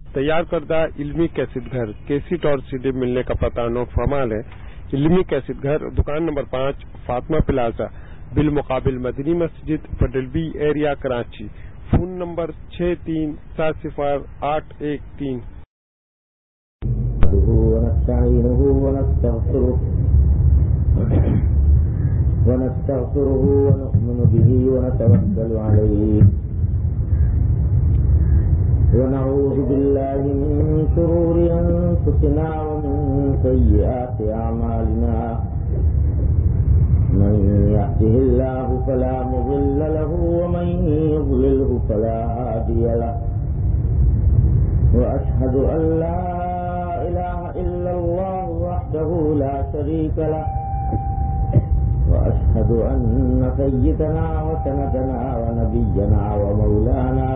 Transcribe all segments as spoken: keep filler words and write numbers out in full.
تیار کردہ علمی کیسٹ گھر کیسٹ اور سی ڈی ملنے کا پتہ نو فرمال ہے. علمی کیسٹ گھر دکان نمبر پانچ فاطمہ پلازا بالمقابل مدنی مسجد پڈلبی ایریا کراچی. فون نمبر چھ تین سات صفر آٹھ ایک تین. ونستعينه ونستغفره ونستغفره ونؤمن به ونتوكل عليه ونعوذ بالله من شرور أنفسنا ومن سيئات أعمالنا من يهده الله فلا مضل له ومن يضلله فلا هادي له وأشهد أن لا إله إلا الله وحده لا شريك له وأشهد أن سيدنا وسندنا ونبينا ومولانا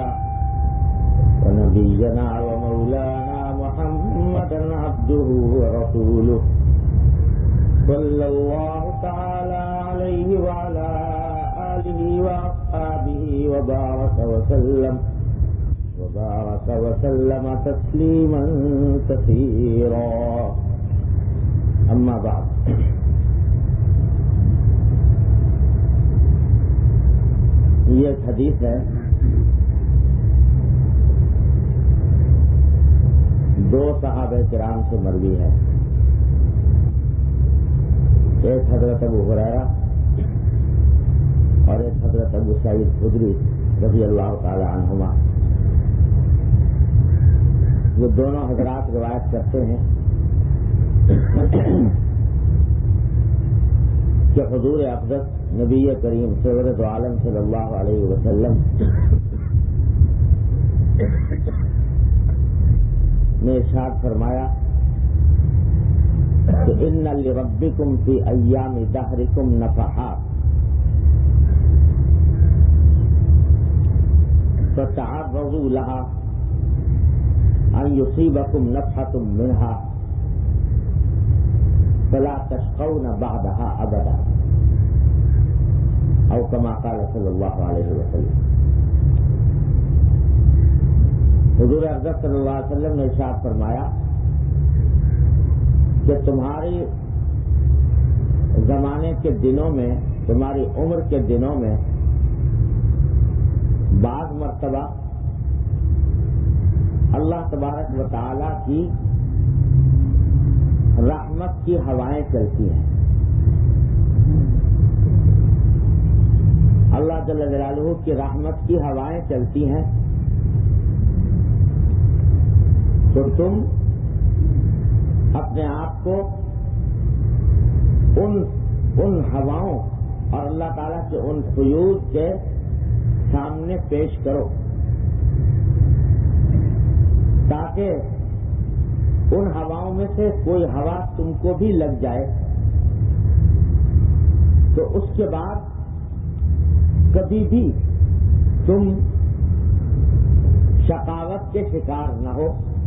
ونبينا ومولانا محمدا عبده ورسوله صلى الله تعالى عليه وعلى آله وأصحابه وبارك وسلم وبارك وسلم تسليما كثيرا. أما بعد، یہ ایک حدیث ہے دو صحابہ کرام سے مروی ہے. ایک حضرت ابو ہریرہ اور ایک حضرت ابو سعید خدری رضی اللہ تعالی عنہما. وہ دونوں حضرات روایت کرتے ہیں کہ حضور اقدس نبی کریم سرورِ دو عالم صلی اللہ علیہ وسلم نے ارشاد فرمایا کہ ان لربکم فی ایام دہرکم نفحات فتعرضوا لها ان یصیبکم نفحة منها فلا تشقون بعدها ابدا او کما قال صلی اللہ علیہ وسلم. حضور اقدس صلی اللہ علیہ وسلم نے ارشاد فرمایا کہ تمہاری زمانے کے دنوں میں، تمہاری عمر کے دنوں میں بعض مرتبہ اللہ تبارک و تعالی کی رحمت کی ہوائیں چلتی ہیں. اللہ جل جلالہ کی رحمت کی ہوائیں چلتی ہیں تو تم اپنے آپ کو ان ان ہواؤں اور اللہ تعالیٰ کے ان فیوز کے سامنے پیش کرو تاکہ ان ہواؤں میں سے کوئی ہوا تم کو بھی لگ جائے تو اس کے بعد کبھی بھی تم شقاوت کے شکار نہ ہو،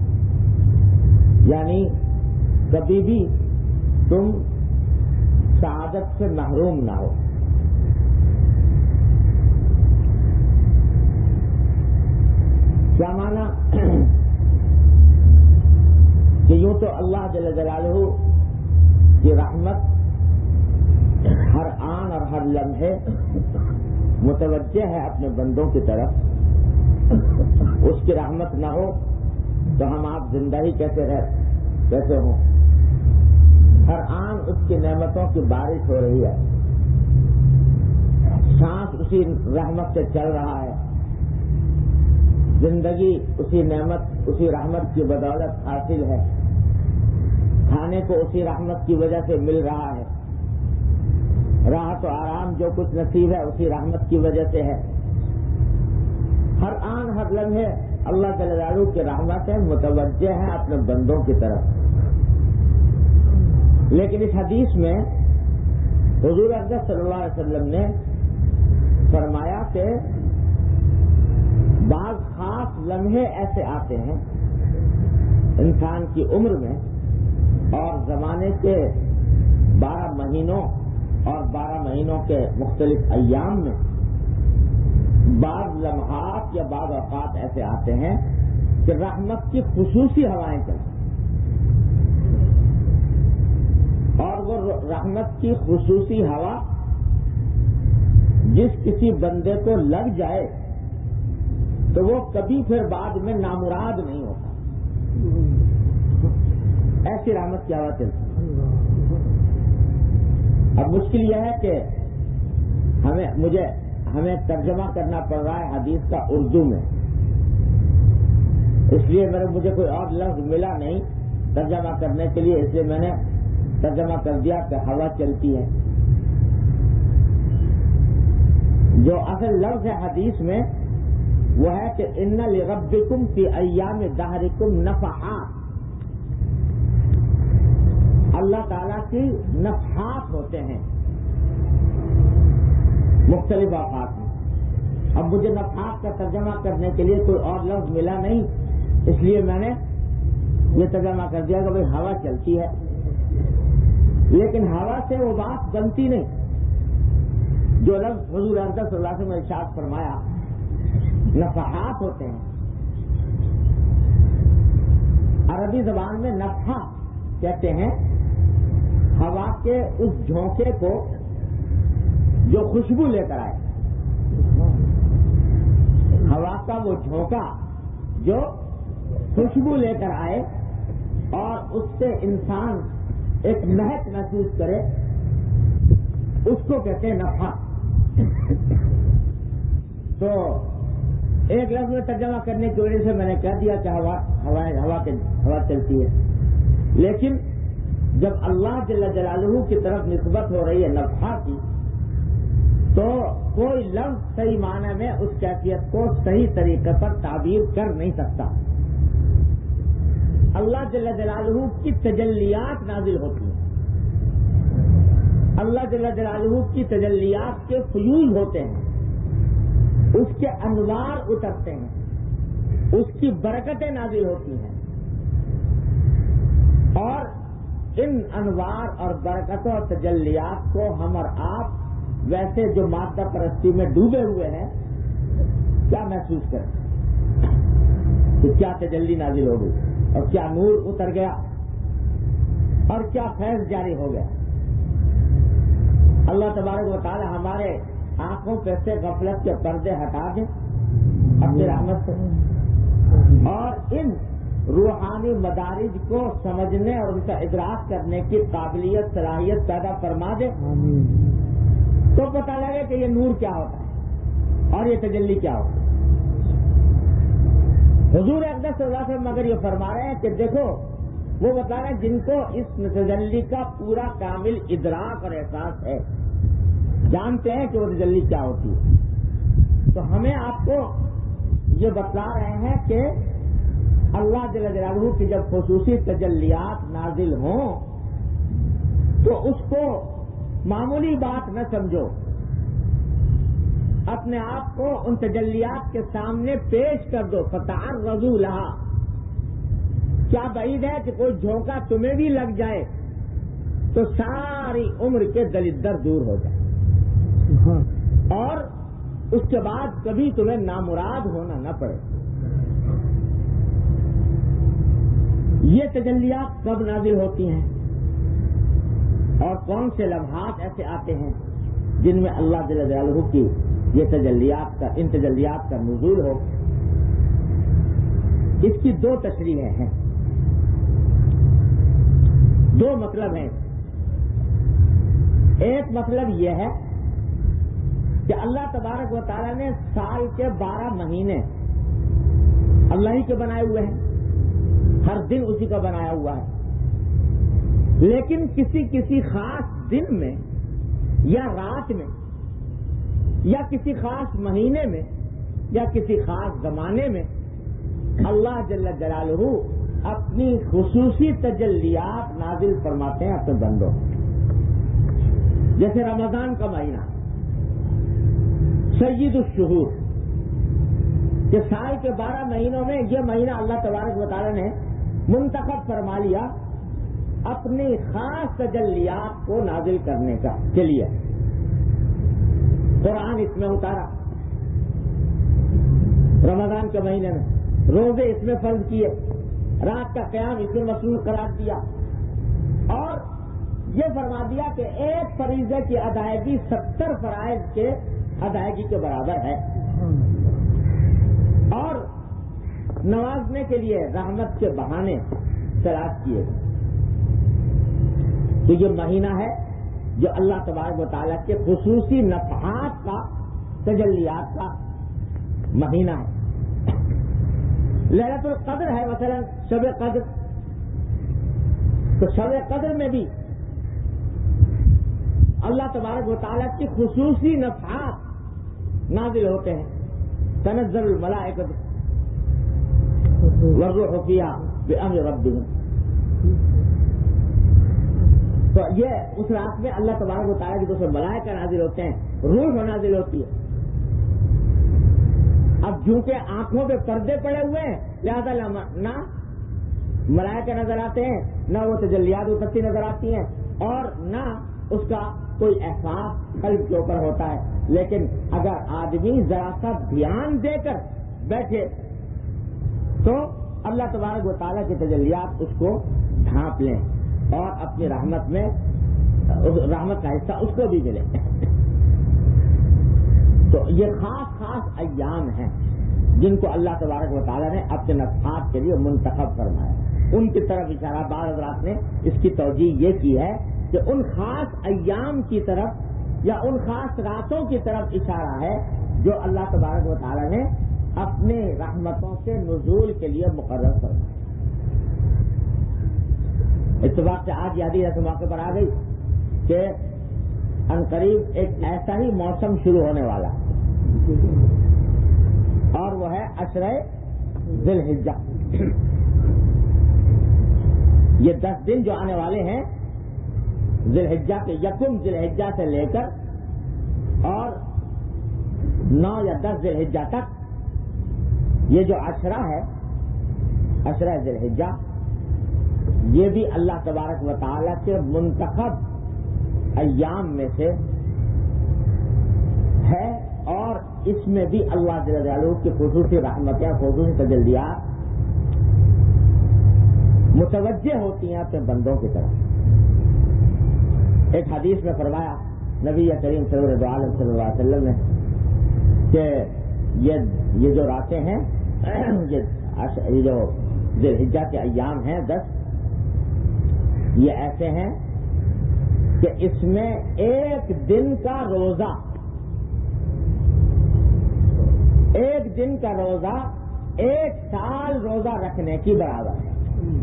یعنی کبھی بھی تم سعادت سے محروم نہ ہو. کیا معنی کہ یوں تو اللہ جل جلالہ کی رحمت ہر آن اور ہر لمحے متوجہ ہے اپنے بندوں کی طرف. اس کی رحمت نہ ہو تو ہم آپ زندہ ہی کیسے رہ کیسے ہوں. ہر آن اس کی نعمتوں کی بارش ہو رہی ہے، سانس اسی رحمت سے چل رہا ہے، زندگی اسی نعمت اسی رحمت کی بدولت حاصل ہے، کھانے کو اسی رحمت کی وجہ سے مل رہا ہے، راحت و آرام جو کچھ نصیب ہے اسی رحمت کی وجہ سے ہے. ہر آن ہر لمحے اللہ جل جلالہ کی رحمتیں متوجہ ہیں اپنے بندوں کی طرف. لیکن اس حدیث میں حضور اقدس صلی اللہ علیہ وسلم نے فرمایا کہ بعض خاص لمحے ایسے آتے ہیں انسان کی عمر میں اور زمانے کے بارہ مہینوں اور بارہ مہینوں کے مختلف ایام میں بعض لمحات یا بعض اوقات ایسے آتے ہیں کہ رحمت کی خصوصی ہوائیں چلیں، اور وہ رحمت کی خصوصی ہوا جس کسی بندے کو لگ جائے تو وہ کبھی پھر بعد میں نامراد نہیں ہوتا، ایسی رحمت کی ہوا چلتی۔ اب مشکل یہ ہے کہ ہمیں مجھے ہمیں ترجمہ کرنا پڑ رہا ہے حدیث کا اردو میں، اس لیے میرے مجھے کوئی اور لفظ ملا نہیں ترجمہ کرنے کے لیے، اس لیے میں نے ترجمہ کر دیا کہ ہوا چلتی ہے۔ جو اصل لفظ ہے حدیث میں وہ ہے کہ ان لربکم فی ایام دہرکم نفحات، اللہ تعالیٰ کی نفحات ہوتے ہیں مختلف اوقات میں۔ اب مجھے نفحات کا ترجمہ کرنے کے لیے کوئی اور لفظ ملا نہیں، اس لیے میں نے یہ ترجمہ کر دیا کہ بھئی ہوا چلتی ہے، لیکن ہوا سے وہ بات بنتی نہیں جو لفظ حضور اقدس صلی اللہ علیہ وسلم نے ارشاد فرمایا نفحات ہوتے ہیں۔ عربی زبان میں نفحہ کہتے ہیں ہوا کے اس جھونکے کو جو خوشبو لے کر آئے، ہوا کا وہ جھونکا جو خوشبو لے کر آئے اور اس سے انسان ایک مہک محسوس کرے، اس کو کہتے ہیں نفحہ۔ تو ایک لفظ میں ترجمہ کرنے کی وجہ سے میں نے کہہ دیا کہ ہوا ہوا ہوا, ہوا چلتی ہے، لیکن جب اللہ جل جلالہ کی طرف نسبت ہو رہی ہے نفحہ کی تو کوئی لفظ صحیح معنی میں اس کیفیت کو صحیح طریقے پر تعبیر کر نہیں سکتا۔ اللہ جل جلالہ کی تجلیات نازل ہوتی ہیں، اللہ جل جلالہ کی تجلیات کے فیوز ہوتے ہیں، اس کے انوار اترتے ہیں، اس کی برکتیں نازل ہوتی ہیں، اور ان انوار اور برکتوں اور تجلیات کو ہم اور آپ ویسے جو مادہ پرستی میں ڈوبے ہوئے ہیں کیا محسوس کریں کہ کیا تجلی نازل ہو گئی اور کیا نور اتر گیا اور کیا فیض جاری ہو گیا۔ اللہ تبارک و تعالی ہمارے آنکھوں پہ سے غفلت کے پردے ہٹا دیں اپنی رحمت سے، اور ان روحانی مدارج کو سمجھنے اور ان کا ادراک کرنے کی قابلیت صلاحیت پیدا فرما دے، تو پتہ لگے کہ یہ نور کیا ہوتا ہے اور یہ تجلی کیا ہوتا ہے۔ حضور اقدس صلی اللہ علیہ وسلم مگر یہ فرما رہے ہیں کہ دیکھو وہ بتا رہے ہیں جن کو اس تجلی کا پورا کامل ادراک اور احساس ہے، جانتے ہیں کہ وہ تجلی کیا ہوتی ہے، تو ہمیں آپ کو یہ بتلا رہے ہیں کہ اللہ جل جلالہ کی جب خصوصی تجلیات نازل ہوں تو اس کو معمولی بات نہ سمجھو، اپنے آپ کو ان تجلیات کے سامنے پیش کر دو، فتعرضوا لہا۔ کیا بعید ہے کہ کوئی جھونکا تمہیں بھی لگ جائے تو ساری عمر کے دلدر دور ہو جائے اور اس کے بعد کبھی تمہیں نامراد ہونا نہ پڑے۔ یہ تجلیات کب نازل ہوتی ہیں اور کون سے لمحات ایسے آتے ہیں جن میں اللہ جل جلالہ کی یہ تجلیات کا ان تجلیات کا نزول ہو؟ اس کی دو تشریحیں ہیں، دو مطلب ہیں۔ ایک مطلب یہ ہے کہ اللہ تبارک و تعالیٰ نے سال کے بارہ مہینے اللہ ہی کے بنائے ہوئے ہیں، ہر دن اسی کا بنایا ہوا ہے، لیکن کسی کسی خاص دن میں یا رات میں یا کسی خاص مہینے میں یا کسی خاص زمانے میں اللہ جل جلالہ اپنی خصوصی تجلیات نازل فرماتے ہیں اپنے بندوں، جیسے رمضان کا مہینہ سید الشہور، کہ سال کے بارہ مہینوں میں یہ مہینہ اللہ تبارک و تعالی نے منتخب فرما لیا اپنی خاص تجلیات کو نازل کرنے کا کے لیے، قرآن اس میں اتارا رمضان کے مہینے میں، روزے اس میں فرض کیے، رات کا قیام اس میں مصروف قرار دیا، اور یہ فرما دیا کہ ایک فریضے کی ادائیگی ستر فرائض کے ادائیگی کے برابر ہے، اور نوازنے کے لیے رحمت کے بہانے تلاش کیے گئے۔ تو یہ مہینہ ہے جو اللہ تبارک و تعالیٰ کے خصوصی نفحات کا، تجلیات کا مہینہ ہے۔ لیلۃ القدر ہے مثلا شب قدر، تو شب قدر میں بھی اللہ تبارک و تعالیٰ کی خصوصی نفحات نازل ہوتے ہیں۔ تنزل الملائکۃ والروح فیہا بامر ربہم، تو یہ اس رات میں اللہ تبارک و تعالیٰ کی طرف سے ملائکہ نازل ہوتے ہیں، روح نازل ہوتی ہے۔ اب چونکہ آنکھوں پہ پردے پڑے ہوئے ہیں لہذا نہ ملائکہ نظر آتے ہیں، نہ وہ تجلیات اترتی نظر آتی ہیں، اور نہ اس کا کوئی احساس قلب کے اوپر ہوتا ہے۔ لیکن اگر آدمی ذرا سا دھیان دے کر بیٹھے تو اللہ تبارک و تعالیٰ کی تجلیات اس کو ڈھانپ لیں اور اپنی رحمت میں رحمت کا حصہ اس کو بھی ملے۔ تو یہ خاص خاص ایام ہیں جن کو اللہ تبارک و تعالیٰ نے اپنے نفحات کے لیے منتخب فرمایا، ان کی طرف اشارہ بعض حضرات نے اس کی توجیہ یہ کی ہے کہ ان خاص ایام کی طرف یا ان خاص راتوں کی طرف اشارہ ہے جو اللہ تبارک و تعالیٰ نے اپنے رحمتوں کے نزول کے لیے مقرر فرمایا۔ اتفاق سے آج یادی ایسے موقع پر آ گئی کہ عنقریب ایک ایسا ہی موسم شروع ہونے والا اور وہ ہے عشرہ ذی الحجہ۔ یہ دس دن جو آنے والے ہیں ذی الحجہ کے، یکم ذی الحجہ سے لے کر اور نو یا دس ذی الحجہ تک، یہ جو عشرہ ہے عشرہ ذی الحجہ، یہ بھی اللہ تبارک و تعالیٰ کے منتخب ایام میں سے ہے، اور اس میں بھی اللہ جل جلالہ کی خصوصی رحمتیں، خصوصی تجلیات متوجہ ہوتی ہیں اپنے بندوں کی طرف۔ ایک حدیث میں فرمایا نبی کریم صلی اللہ علیہ وسلم نے کہ یہ یہ جو راتیں ہیں، یہ جو ذی الحجہ کے ایام ہیں دس، یہ ایسے ہیں کہ اس میں ایک دن کا روزہ ایک دن کا روزہ ایک سال روزہ رکھنے کی برابر ہے۔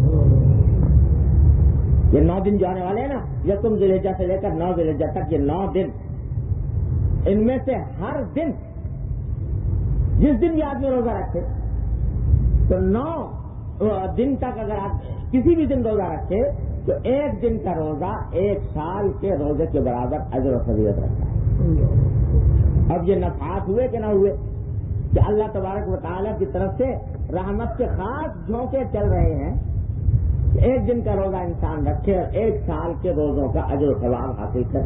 یہ نو دن جو آنے والے ہیں نا، یکم ذی الحجہ سے لے کر نو ذی الحجہ تک، یہ نو دن، ان میں سے ہر دن جس دن بھی آدمی روزہ رکھے تو نو دن تک اگر آپ کسی بھی دن روزہ رکھے تو ایک دن کا روزہ ایک سال کے روزے کے برابر اجر و فضیلت رکھتا ہے۔ اب یہ نفحات ہوئے کہ نہ ہوئے کہ اللہ تبارک و تعالیٰ کی طرف سے رحمت کے خاص جھونکے چل رہے ہیں کہ ایک دن کا روزہ انسان رکھے اور ایک سال کے روزوں کا اجر و ثواب حاصل کرے۔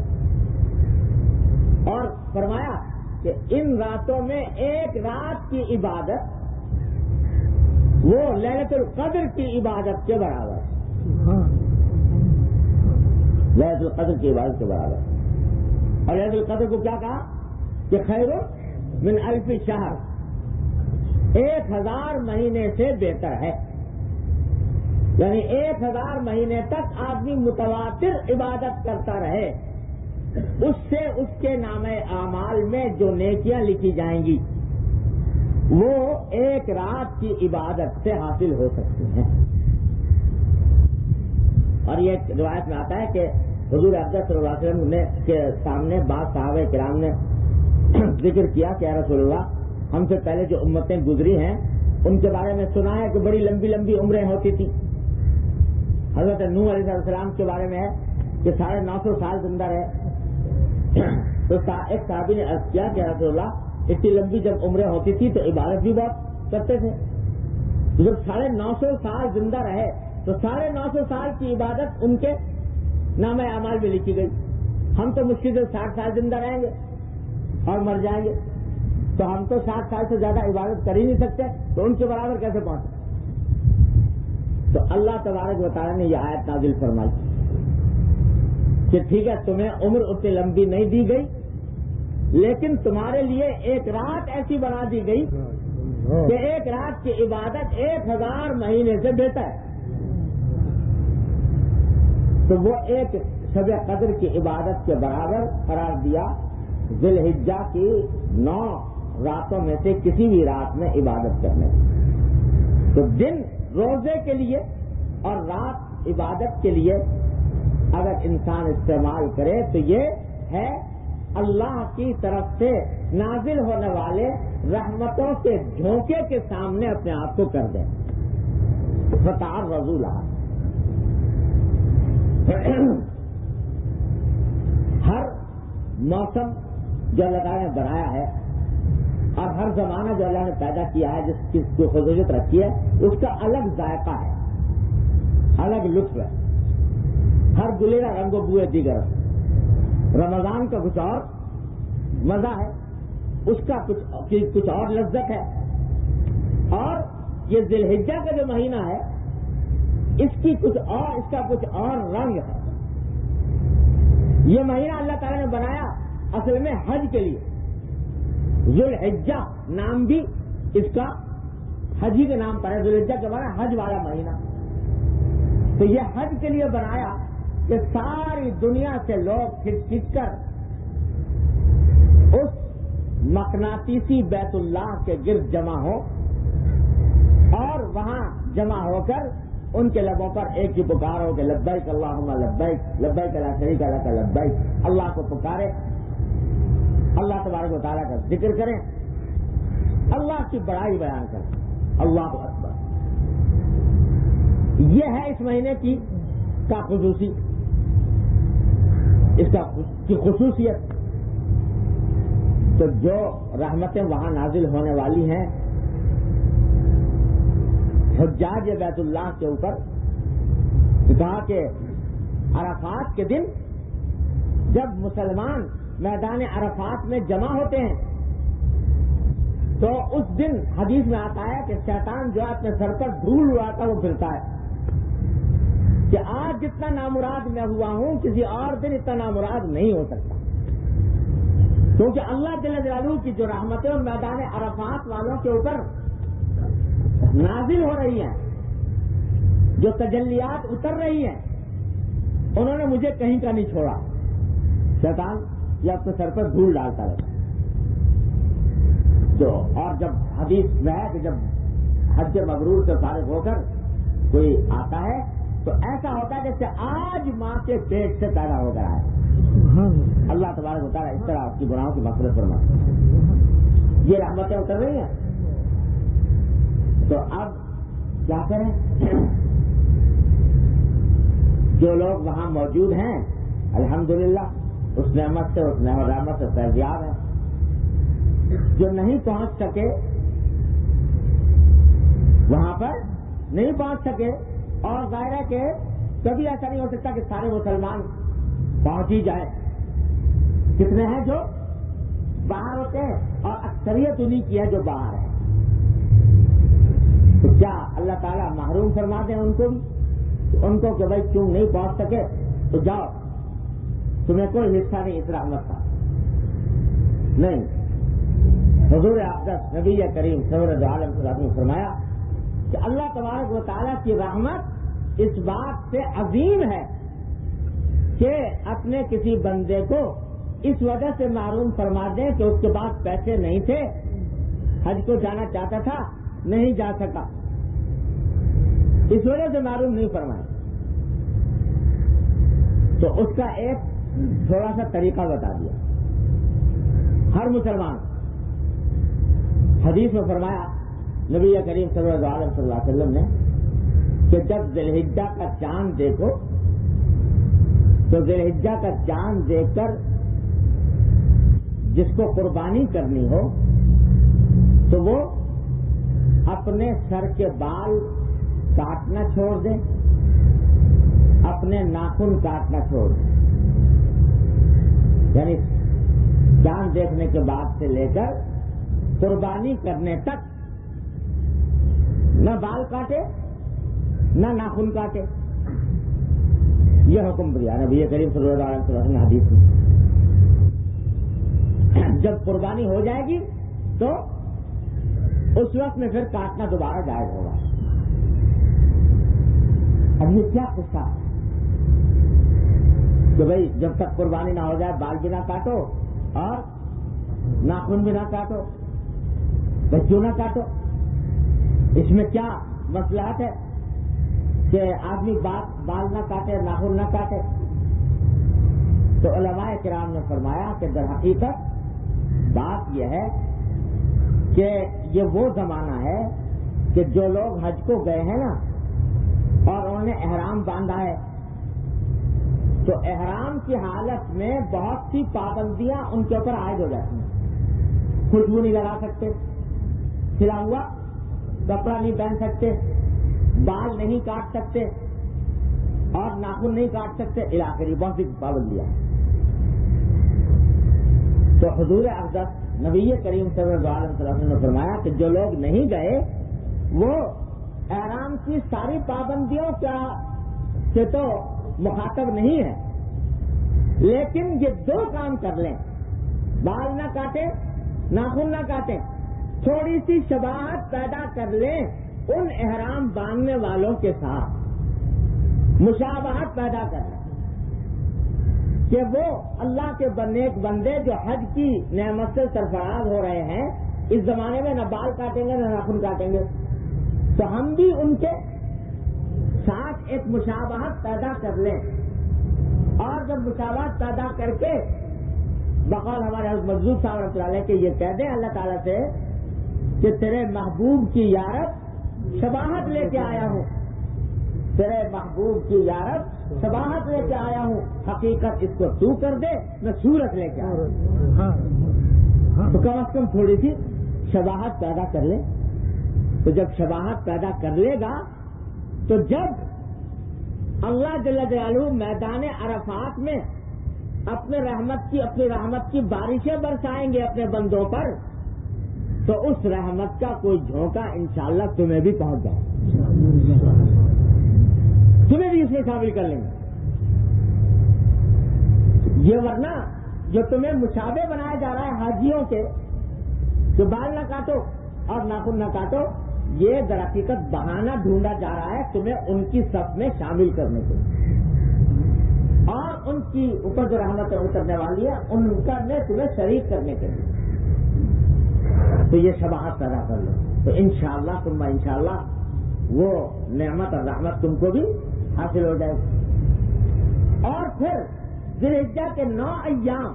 اور فرمایا کہ ان راتوں میں ایک رات کی عبادت وہ لیلۃ القدر کی عبادت کے برابر ہے، لیلۃ القدر کی عبادت کے برابر۔ اور لیلۃ القدر کو کیا کہا کہ خیر من الف شہر، ایک ہزار مہینے سے بہتر ہے، یعنی ایک ہزار مہینے تک آدمی متواتر عبادت کرتا رہے، اس سے اس کے نام اعمال میں جو نیکیاں لکھی جائیں گی وہ ایک رات کی عبادت سے حاصل ہو سکتی ہیں۔ اور یہ روایت میں آتا ہے کہ حضور اقدس صلی اللہ علیہ وسلم نے کے سامنے بعض صحابہ کرام نے ذکر کیا کہ یا رسول اللہ، ہم سے پہلے جو امتیں گزری ہیں ان کے بارے میں سنا ہے کہ بڑی لمبی لمبی عمریں ہوتی تھی۔ حضرت نوح علیہ السلام کے بارے میں ہے کہ ساڑھے نو سو سال زندہ رہے، تو ایک صحابی نے عرض کیا کہ یا رسول اللہ، اتنی لمبی جب عمریں ہوتی تھی تو عبادت بھی بہت کرتے تھے، جب ساڑھے نو سو سال زندہ رہے تو ساڑھے نو سو سال کی عبادت ان کے نام اعمال میں لکھی گئی، ہم تو مشکل سے ساٹھ سال زندہ رہیں گے اور مر جائیں گے۔ تو ہم تو ساٹھ سال سے زیادہ عبادت کر ہی نہیں سکتے، تو ان کے برابر کیسے پہنچے؟ تو اللہ تبارک و تعالیٰ نے یہ آیت نازل فرمائی کہ ٹھیک ہے تمہیں عمر اتنی لمبی نہیں دی گئی، لیکن تمہارے لیے ایک رات ایسی بنا دی گئی کہ ایک رات کی عبادت ایک ہزار مہینے سے بہتر ہے۔ تو وہ ایک شب قدر کی عبادت کے برابر قرار دیا ذی الحجہ کی نو راتوں میں سے کسی بھی رات میں عبادت کرنے۔ تو دن روزے کے لیے اور رات عبادت کے لیے اگر انسان استعمال کرے تو یہ ہے اللہ کی طرف سے نازل ہونے والے رحمتوں کے جھونکے کے سامنے اپنے آپ کو کر دیں۔ فتح رضولہ ہر موسم جو اللہ تعالیٰ نے بنایا ہے اور ہر زمانہ جو اللہ نے پیدا کیا ہے، جس کی جو خصوصیت رکھی ہے، اس کا الگ ذائقہ ہے، الگ لطف ہے، ہر گلیرا رنگ و بوئے دیگر۔ رمضان کا کچھ اور مزہ ہے، اس کا کچھ کچھ اور لذت ہے، اور یہ ذی الحجہ کا جو مہینہ ہے اس کی کچھ اور اس کا کچھ اور رنگ ہے۔ یہ مہینہ اللہ تعالیٰ نے بنایا اصل میں حج کے لیے، ذی الحجہ نام بھی اس کا حج ہی کے نام پر ہے، ذی الحجہ کے بعد حج والا مہینہ۔ تو یہ حج کے لیے بنایا کہ ساری دنیا سے لوگ کھچ کھچ کر اس مقناطیسی بیت اللہ کے گرد جمع ہو اور وہاں جمع ہو کر ان کے لبوں پر ایک ہی پکار ہو کہ لبیک اللہم لبیک لبیک لا شریک لک لبیک، اللہ کو پکارے، اللہ تبارک و تعالیٰ کا ذکر کریں، اللہ کی بڑائی بیان کریں، اللہ اکبر۔ یہ ہے اس مہینے کی کا خصوصی اس کا کی خصوصیت۔ تو جو رحمتیں وہاں نازل ہونے والی ہیں حجاج بیت اللہ کے اوپر، کہا کہ عرفات کے دن جب مسلمان میدان عرفات میں جمع ہوتے ہیں تو اس دن حدیث میں آتا ہے کہ شیطان جو اپنے سر پر دھول اڑاتا وہ پھرتا ہے کہ آج جتنا نامراد میں ہوا ہوں کسی اور دن اتنا نامراد نہیں ہو سکتا، کیونکہ اللہ جل جلالہ کی جو رحمتیں میدان عرفات والوں کے اوپر نازل ہو رہی ہیں، جو تجلیات اتر رہی ہیں، انہوں نے مجھے کہیں کا نہیں چھوڑا۔ شیطان یہ اپنے سر پر دھول ڈالتا رہتا جو، اور جب حدیث میں ہے کہ جب حج مبرور سے فارغ ہو کر کوئی آتا ہے تو ایسا ہوتا ہے جیسے آج ماں کے پیٹ سے پیدا ہو کر آئے۔ اللہ تبارک و تعالیٰ اس طرح آپ کی گناہوں کی مغفرت فرمائے۔ یہ رحمتیں اتر رہی ہیں، تو اب کیا کریں؟ جو لوگ وہاں موجود ہیں الحمدللہ اس نعمت سے اس نعمت رحمت سے فیضیاب ہیں، جو نہیں پہنچ سکے وہاں پر نہیں پہنچ سکے، اور ظاہر ہے کہ کبھی ایسا نہیں ہو سکتا کہ سارے مسلمان پہنچ ہی جائیں، کتنے ہیں جو باہر ہوتے ہیں اور اکثریت انہی کی ہے جو باہر ہے، تو کیا اللہ تعالیٰ محروم فرما دیں ان کو بھی، ان کو کہ بھائی تم نہیں پہنچ سکے تو جاؤ، تمہیں کوئی حصہ نہیں اس رحمت کا؟ نہیں، حضور اقدس نبی کریم سرور دو عالم صلی اللہ علیہ وسلم نے فرمایا کہ اللہ تبارک و تعالیٰ کی رحمت اس بات سے عظیم ہے کہ اپنے کسی بندے کو اس وجہ سے محروم فرما دیں کہ اس کے پاس پیسے نہیں تھے، حج کو جانا چاہتا تھا نہیں جا سکا، اس وجہ سے معلوم نہیں فرمائے۔ تو اس کا ایک تھوڑا سا طریقہ بتا دیا، ہر مسلمان حدیث میں فرمایا نبی کریم صلی اللہ علیہ وسلم نے کہ جب ذی الحجہ کا چاند دیکھو تو ذی الحجہ کا چاند دیکھ کر جس کو قربانی کرنی ہو تو وہ اپنے سر کے بال کاٹنا چھوڑ دیں، اپنے ناخن کاٹنا چھوڑ دیں، یعنی چاند دیکھنے کے بعد سے لے کر قربانی کرنے تک نہ بال کاٹے نہ ناخن کاٹے. یہ حکم دیا نبی کریم صلی اللہ علیہ وسلم نے حدیث میں. جب قربانی ہو جائے گی تو اس وقت میں پھر کاٹنا دوبارہ جائز ہوگا. اب یہ کیا قصہ ہے کہ بھائی جب تک قربانی نہ ہو جائے بال بھی نہ کاٹو اور ناخن بھی نہ کاٹو, بچوں نہ کاٹو. اس میں کیا مصلحت ہے کہ آدمی بال نہ کاٹے ناخن نہ کاٹے؟ تو علماء کرام نے فرمایا کہ در حقیقت بات یہ ہے کہ یہ وہ زمانہ ہے کہ جو لوگ حج کو گئے ہیں نا اور انہوں نے احرام باندھا ہے تو احرام کی حالت میں بہت سی پابندیاں ان کے اوپر عائد ہو جاتی ہیں. خوشبو نہیں لگا سکتے, کھلا ہوا کپڑا نہیں پہن سکتے, بال نہیں کاٹ سکتے اور ناخن نہیں کاٹ سکتے, علاقے بہت سی پابندیاں. تو حضور اقدس نبی کریم صلی اللہ علیہ وسلم نے فرمایا کہ جو لوگ نہیں گئے وہ احرام کی ساری پابندیوں کا سے تو مخاطب نہیں ہے, لیکن یہ دو کام کر لیں, بال نہ کاٹے ناخن نہ کاٹیں, تھوڑی سی شباہت پیدا کر لیں ان احرام باندھنے والوں کے ساتھ, مشابہت پیدا کر لیں کہ وہ اللہ کے نیک بندے جو حج کی نعمت سے سرفراز ہو رہے ہیں اس زمانے میں نہ بال کاٹیں گے نہ ناخن کاٹیں گے, تو ہم بھی ان کے ساتھ ایک مشابہت پیدا کر لیں. اور جب مشابہت پیدا کر کے بقول ہمارے حضرت مجذوب صاحب رحمۃ اللہ علیہ کہ یہ کہہ دیں اللہ تعالیٰ سے کہ تیرے محبوب کی یارب شباہت لے کے آیا ہوں, تیرے محبوب کی یارب شباہت لے کے آیا ہوں, حقیقت اس کو تو کر دے میں صورت لے کے آیا ہوں, تو کم از کم تھوڑی سی شباہت پیدا کر لے. تو جب شباہت پیدا کر لے گا تو جب اللہ جل جلالہ میدان عرفات میں اپنے رحمت کی اپنی رحمت کی بارشیں برسائیں گے اپنے بندوں پر, تو اس رحمت کا کوئی جھونکا انشاءاللہ تمہیں بھی پہنچ جائے, تمہیں بھی اس میں شامل کر لیں گے. یہ ورنہ جو تمہیں مشابہ بنایا جا رہا ہے حاجیوں کے کہ بال نہ کاٹو اور ناخن نہ کاٹو, یہ در حقیقت بہانہ ڈھونڈا جا رہا ہے تمہیں ان کی صف میں شامل کرنے کے لیے اور ان کی اوپر جو رحمتیں اترنے والی ہے ان کا میں تمہیں شریک کرنے کے لیے. تو یہ شباہت پیدا کر لو تو انشاءاللہ تم انشاءاللہ وہ نعمت اور رحمت تم کو بھی حاصل ہو جائے گی. اور پھر ذی الحجہ کے نو ایام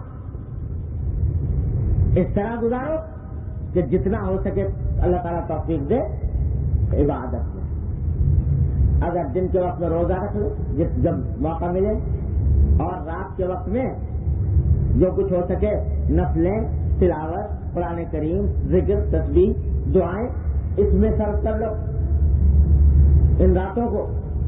اس طرح گزارو کہ جتنا ہو سکے اللہ تعالیٰ توفیق دے عبادت میں. اگر دن کے وقت میں روزہ رکھ لو جب موقع ملے, اور رات کے وقت میں جو کچھ ہو سکے نفلیں, تلاوت, قرآن کریم, ذکر, تسبیح, دعائیں اس میں صرف کر لو ان راتوں کو.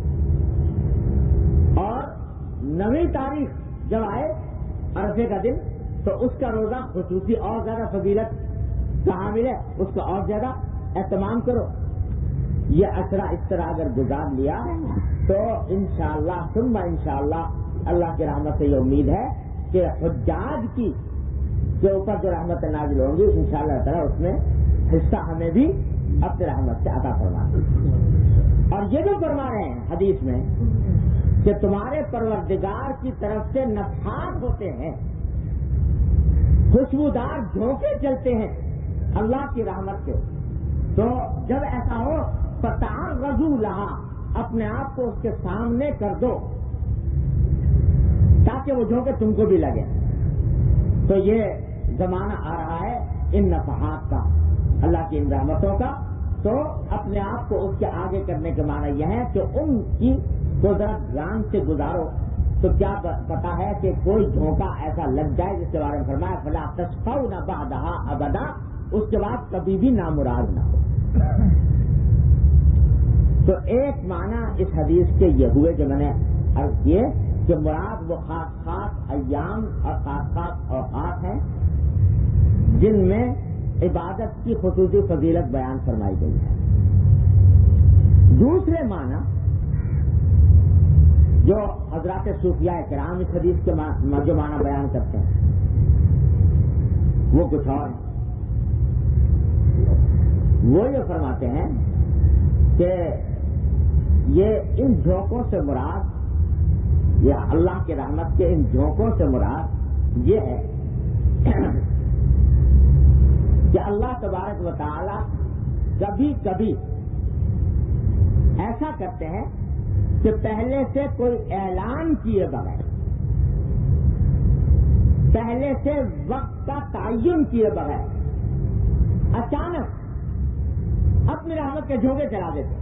اور نویں تاریخ جب آئے عرفے کا دن تو اس کا روزہ خصوصی اور زیادہ فضیلت کا حامل ہے, اس کا اور زیادہ اہتمام کرو. یہ عشرہ اس طرح اگر گزار لیا تو انشاءاللہ ثم انشاءاللہ اللہ کی رحمت سے یہ امید ہے کہ حجاج کی کے اوپر جو رحمت نازل ہوں گی انشاءاللہ تعالیٰ اس میں حصہ ہمیں بھی اپنے رحمت سے عطا فرما دے. اور یہ جو فرما رہے ہیں حدیث میں کہ تمہارے پروردگار کی طرف سے نفحات ہوتے ہیں, خوشبودار جھونکے چلتے ہیں اللہ کی رحمت سے, تو جب ایسا ہو فتعرضوا لها اپنے آپ کو اس کے سامنے کر دو تاکہ وہ جھونکے تم کو بھی لگے. تو یہ زمانہ آ رہا ہے ان نفحات کا, اللہ کی ان رحمتوں کا. تو اپنے آپ کو اس کے آگے کرنے کے معنی یہ ہے کہ ان کی کو ذرا دھیان سے گزارو. تو کیا پتا ہے کہ کوئی جھونکا ایسا لگ جائے جس کے بارے میں فرمایا فلا تشفعون بعدها ابدا, اس کے بعد کبھی بھی نامراد نہ ہو. تو ایک معنی اس حدیث کے یہ ہوئے جو میں نے عرض کیے کہ مراد وہ خاص خاص ایام اور خاص خاص اوقات ہیں جن میں عبادت کی خصوصی فضیلت بیان فرمائی گئی ہے۔ دوسرے معنی جو حضرات صوفیاء کرام اس حدیث کے جو معنی بیان کرتے ہیں وہ کچھ اور ہیں۔ وہ یہ فرماتے ہیں کہ یہ ان جھونکوں سے مراد، یہ اللہ کی رحمت کے ان جھونکوں سے مراد یہ ہے کہ اللہ تبارک و تعالی کبھی کبھی ایسا کرتے ہیں کہ پہلے سے کوئی اعلان کیے بغیر، پہلے سے وقت کا تعین کیے بغیر اچانک اپنی رحمت کے جھونکے چلا دیتے ہیں۔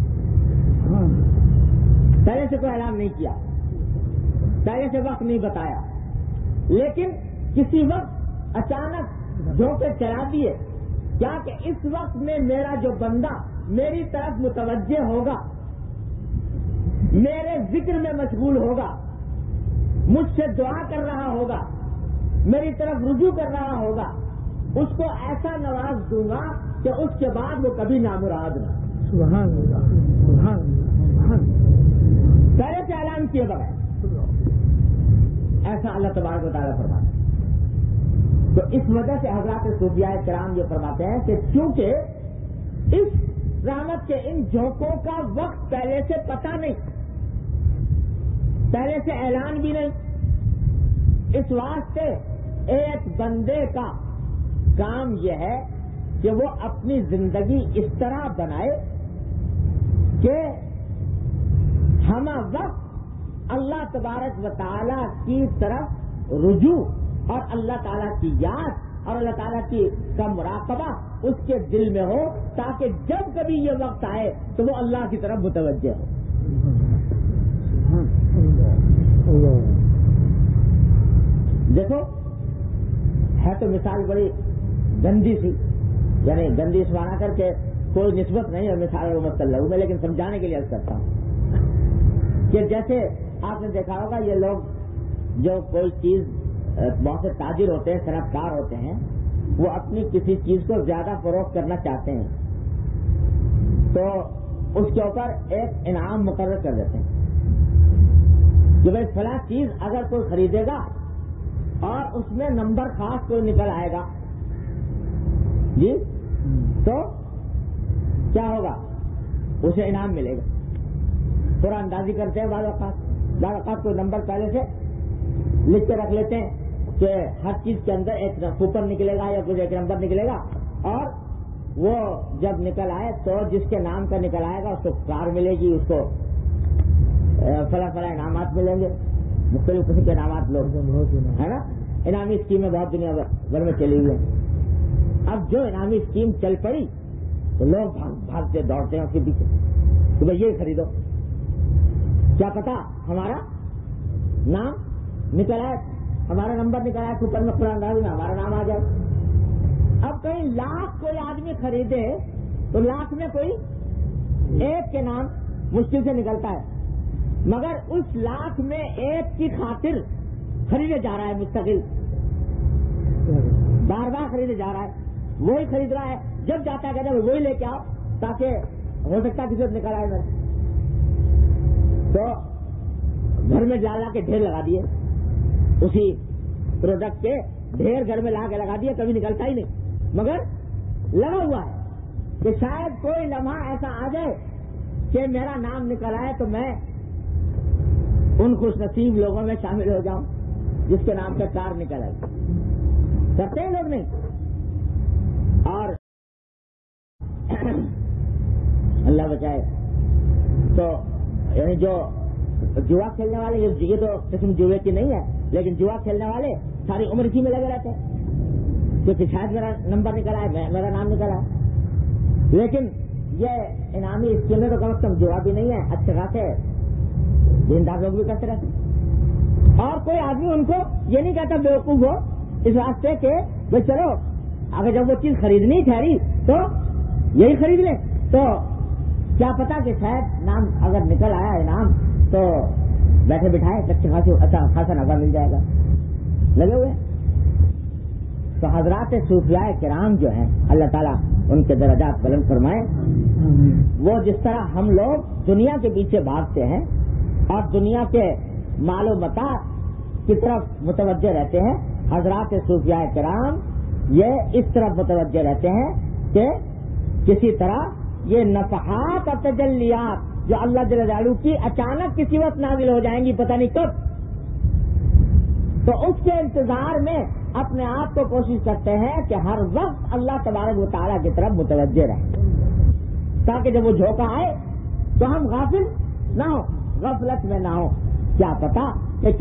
پہلے سے کوئی اعلان نہیں کیا، پہلے سے وقت نہیں بتایا، لیکن کسی وقت اچانک جھونکے چلا دیے، کیا کہ اس وقت میں میرا جو بندہ میری طرف متوجہ ہوگا، میرے ذکر میں مشغول ہوگا، مجھ سے دعا کر رہا ہوگا، میری طرف رجوع کر رہا ہوگا، اس کو ایسا نواز دوں گا کہ اس کے بعد وہ کبھی نامراد نہ۔ سبحان اللہ، سبحان اللہ، پہلے سے اعلان کیے بغیر ایسا اللہ تبارک و تعالیٰ فرماتا ہے۔ تو اس وجہ سے حضرات صوفیاء کرام یہ فرماتے ہیں کہ چونکہ اس رحمت کے ان جھونکوں کا وقت پہلے سے پتہ نہیں، پہلے سے اعلان بھی نہیں، اس واسطے ایک بندے کا کام یہ ہے کہ وہ اپنی زندگی اس طرح بنائے کہ ہمہ وقت اللہ تبارک و تعالیٰ کی طرف رجوع اور اللہ تعالیٰ کی یاد اور اللہ تعالیٰ کی کا مراقبہ اس کے دل میں ہو، تاکہ جب کبھی یہ وقت آئے تو وہ اللہ کی طرف متوجہ ہو۔ دیکھو ہے تو مثال بڑی گندی سی، یعنی گندی اس معنی کر کے کوئی نسبت نہیں ہے مثال کر رہا ہوں میں، لیکن سمجھانے کے لیے عرض کرتا ہوں کہ جیسے آپ نے دیکھا ہوگا یہ لوگ جو کوئی چیز، بہت سے تاجر ہوتے ہیں، صنعت کار ہوتے ہیں، وہ اپنی کسی چیز کو زیادہ فروخت کرنا چاہتے ہیں تو اس کے اوپر ایک انعام مقرر کر دیتے ہیں کہ بھائی فلاں چیز اگر کوئی خریدے گا اور اس میں نمبر خاص کوئی نکل آئے گا جی تو کیا ہوگا، اسے انعام ملے گا۔ پورا اندازی کرتے ہیں، بعض اوقات بعض اوقات کوئی نمبر پہلے سے لکھ کے رکھ لیتے ہیں کہ ہر چیز کے اندر ایک کوپن نکلے گا یا کچھ ایک نمبر نکلے گا، اور وہ جب نکل آئے تو جس کے نام کا نکل آئے گا اس کو کار ملے گی، اس کو فلاں فلاں انعامات ملیں گے، مختلف قسم کے انعامات لوگ ہے نا۔ انعامی اسکیمیں بہت دنیا بھر میں چلی ہوئی ہیں۔ اب جو انعامی اسکیم چل پڑی تو لوگ بھاگ بھاگتے دوڑتے ہیں اس کے پیچھے کہ بھائی یہ خریدو، کیا پتا ہمارا نام نکل آئے، ہمارا نمبر نکل آئے کوپن میں، قرآن اندازی میں ہمارا نام آ جائے۔ اب کہیں لاکھ کوئی آدمی خریدے تو لاکھ میں کوئی ایک کے نام مشکل سے نکلتا ہے، مگر اس لاکھ میں ایک کی خاطر خریدے جا رہا ہے، مستقل بار بار خریدے جا رہا ہے، وہی خرید رہا ہے، جب جاتا ہے کہتا ہے وہی لے کے آؤ تاکہ ہو سکتا ہے کسی وقت نکل آئے میں۔ تو گھر میں لا لا کے ڈھیر لگا دیے، اسی پروڈکٹ کے ڈھیر گھر میں لا کے لگا دیے، کبھی نکلتا ہی نہیں، مگر لگا ہوا ہے کہ شاید کوئی لمحہ ایسا آ جائے کہ میرا نام نکل آئے تو میں ان خوش نصیب لوگوں میں شامل ہو جاؤں جس کے نام پہ کار نکل آئے۔ کرتے ہیں لوگ نہیں؟ اور اللہ بچائے تو یعنی جو جوا کھیلنے والے، یہ تو قسم جوے کی نہیں ہے، لیکن جوا کھیلنے والے ساری عمر اسی میں لگے رہتے ہیں کیونکہ شاید میرا نمبر نکل آئے، میرا نام نکل آئے۔ لیکن یہ انعامی اسکیمیں تو کم از کم جوا بھی نہیں ہے، اچھے خاصے دیندار لوگ بھی کرتے رہتے ہیں، اور کوئی آدمی ان کو یہ نہیں کہتا بیوقوف ہو اس واسطے کہ بھائی چلو اگر جب وہ چیز خریدنی ٹھہری تو یہی خرید لیں، تو کیا پتا کہ شاید نام اگر نکل آیا انعام تو بیٹھے بٹھائے اچھے خاصے اچھا خاصا نفع مل جائے گا، لگے ہوئے۔ تو حضرات صوفیاء کرام جو ہیں اللہ تعالیٰ ان کے درجات بلند فرمائے، وہ جس طرح ہم لوگ دنیا کے پیچھے بھاگتے ہیں اور دنیا کے مال و متاع کی طرف متوجہ رہتے ہیں، حضرات صوفیاء کرام یہ اس طرف متوجہ رہتے ہیں کہ کسی طرح یہ نفحات اور تجلیات جو اللہ جل جلالہ کی اچانک کسی وقت نازل ہو جائیں گی، پتہ نہیں کب، تو اس کے انتظار میں اپنے آپ کو کوشش کرتے ہیں کہ ہر وقت اللہ تبارک و تعالیٰ کی طرف متوجہ رہیں، تاکہ جب وہ جھونکا آئے تو ہم غافل نہ ہوں، غفلت میں نہ ہوں۔ کیا پتا کہ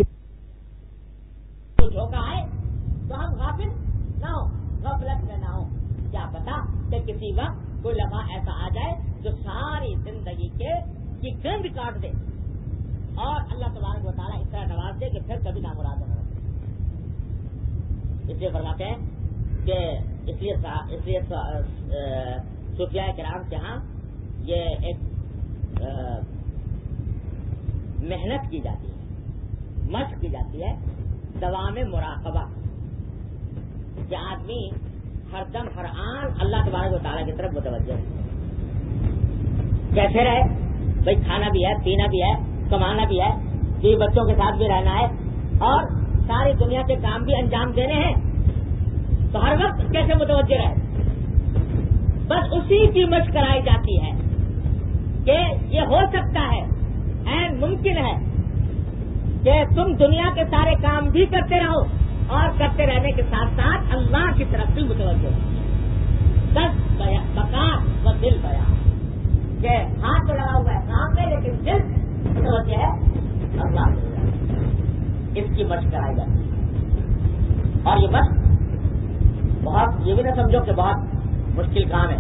جھونکا آئے تو ہم غافل نہ ہوں، غفلت میں نہ ہوں، کیا پتا کہ کسی وقت کوئی لمحہ ایسا آ جائے جو ساری زندگی کے کی گند کاٹ دے اور اللہ تبارک و تعالیٰ اس طرح نواز دے کہ پھر کبھی نہ مراد نہ رکھے۔ اس لیے فرماتے ہیں کہ اس لیے اس لیے صوفیاء کرام کے ہاں یہ ایک محنت کی جاتی ہے، مشق کی جاتی ہے، دوام مراقبہ، کہ آدمی ہر دم ہر آن اللہ تبارک و تعالیٰ کی طرف متوجہ ہے۔ کیسے رہے بھائی؟ کھانا بھی ہے، پینا بھی ہے، کمانا بھی ہے، بیوی بچوں کے ساتھ بھی رہنا ہے اور ساری دنیا کے کام بھی انجام دینے ہیں، تو ہر وقت کیسے متوجہ رہے؟ بس اسی کی مشق کرائی جاتی ہے کہ یہ ہو سکتا ہے، عین ممکن ہے کہ تم دنیا کے سارے کام بھی کرتے رہو اور کرتے رہنے کے ساتھ ساتھ اللہ کی طرف بھی متوجہ ہو۔ دس بکار و دل بیا، کہ ہاتھ تو لگا ہوا ہے کام میں لیکن دل متوجہ ہے اللہ سے، اس کی مشق کرائی جاتی ہے۔ اور یہ مشق بہت، یہ بھی نہ سمجھو کہ بہت مشکل کام ہے،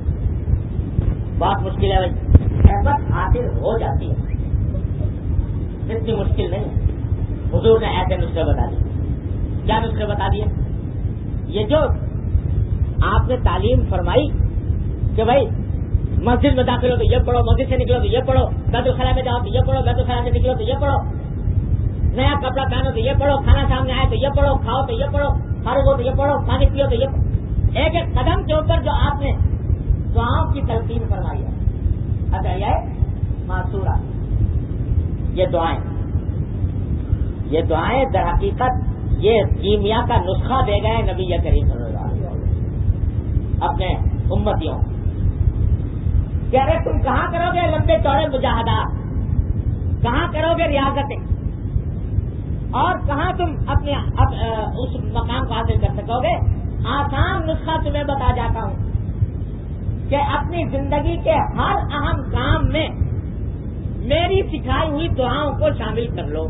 بہت مشکل ہے بھائی، بس حاصل ہو جاتی ہے، اتنی مشکل نہیں ہے۔ حضور نے ایسے نسخے بتا دیے۔ کیا نسخے بتا دیے؟ یہ جو آپ نے تعلیم فرمائی کہ بھائی مسجد میں داخل ہو تو یہ پڑھو، مسجد سے نکلو تو یہ پڑھو، بیت الخلاء میں جاؤ تو یہ پڑھو، بیت الخلاء سے نکلو تو یہ پڑھو، نیا کپڑا پہنو تو یہ پڑھو، کھانا سامنے آئے تو یہ پڑھو، کھاؤ تو یہ پڑھو، فارغ ہو تو یہ پڑھو، پانی پیو تو یہ، ایک ایک قدم کے اوپر جو آپ نے دعاؤں کی تلقین فرمائی ہے، اچھا یہ معصورہ، یہ دعائیں یہ دعائیں در حقیقت یہ کیمیا کا نسخہ دے گئے نبی کریم صلی اللہ علیہ وسلم اپنے امتیوں کہ ارے تم کہاں کرو گے لمبے چوڑے مجاہدات، کہاں کرو گے ریاضتیں، اور کہاں تم اپنے اس مقام کو حاصل کر سکو گے؟ آسان نسخہ تمہیں بتا جاتا ہوں کہ اپنی زندگی کے ہر اہم کام میں میری سکھائی ہوئی دعاؤں کو شامل کر لو۔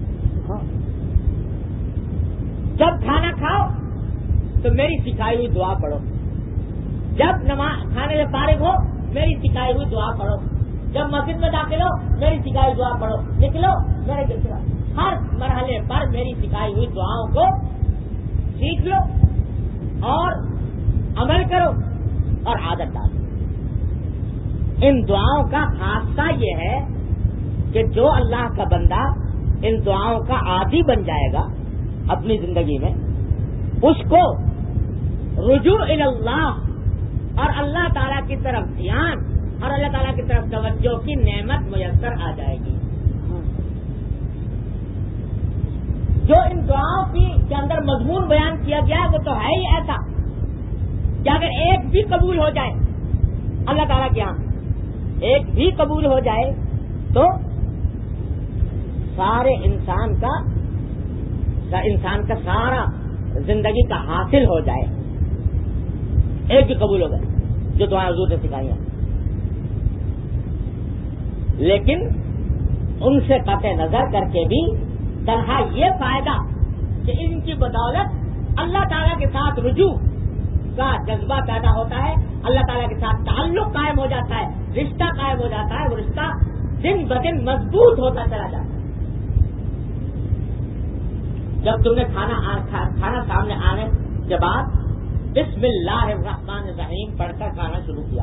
جب کھانا کھاؤ تو میری سکھائی ہوئی دعا پڑھو، جب نماز کھانے سے فارغ ہو میری سکھائی ہوئی دعا پڑھو، جب مسجد میں داخل ہو میری سکھائی ہوئی دعا پڑھو، نکلو میرے گھر، ہر مرحلے پر میری سکھائی ہوئی دعاؤں کو سیکھ لو اور عمل کرو اور عادت ڈالو۔ ان دعاؤں کا خاصہ یہ ہے کہ جو اللہ کا بندہ ان دعاؤں کا عادی بن جائے گا اپنی زندگی میں، اس کو رجوع الی اللہ اور اللہ تعالیٰ کی طرف دھیان اور اللہ تعالیٰ کی طرف توجہ کی نعمت میسر آ جائے گی۔ جو ان دعاؤں کی کے اندر مضمون بیان کیا گیا ہے وہ تو ہے ہی ایسا کہ اگر ایک بھی قبول ہو جائے اللہ تعالیٰ کے یہاں، ایک بھی قبول ہو جائے تو سارے انسان کا انسان کا سارا زندگی کا حاصل ہو جائے، ایک بھی قبول ہو گئے جو دعائیں حضور نے سکھائی ہیں۔ لیکن ان سے قطع نظر کر کے بھی تنہا یہ فائدہ کہ ان کی بدولت اللہ تعالیٰ کے ساتھ رجوع کا جذبہ پیدا ہوتا ہے، اللہ تعالیٰ کے ساتھ تعلق قائم ہو جاتا ہے، رشتہ قائم ہو جاتا ہے، وہ رشتہ دن بدن مضبوط ہوتا چلا جاتا ہے۔ جب تم نے کھانا کھانا سامنے آنے کے بعد بسم اللہ الرحمن الرحیم پڑھ کر کھانا شروع کیا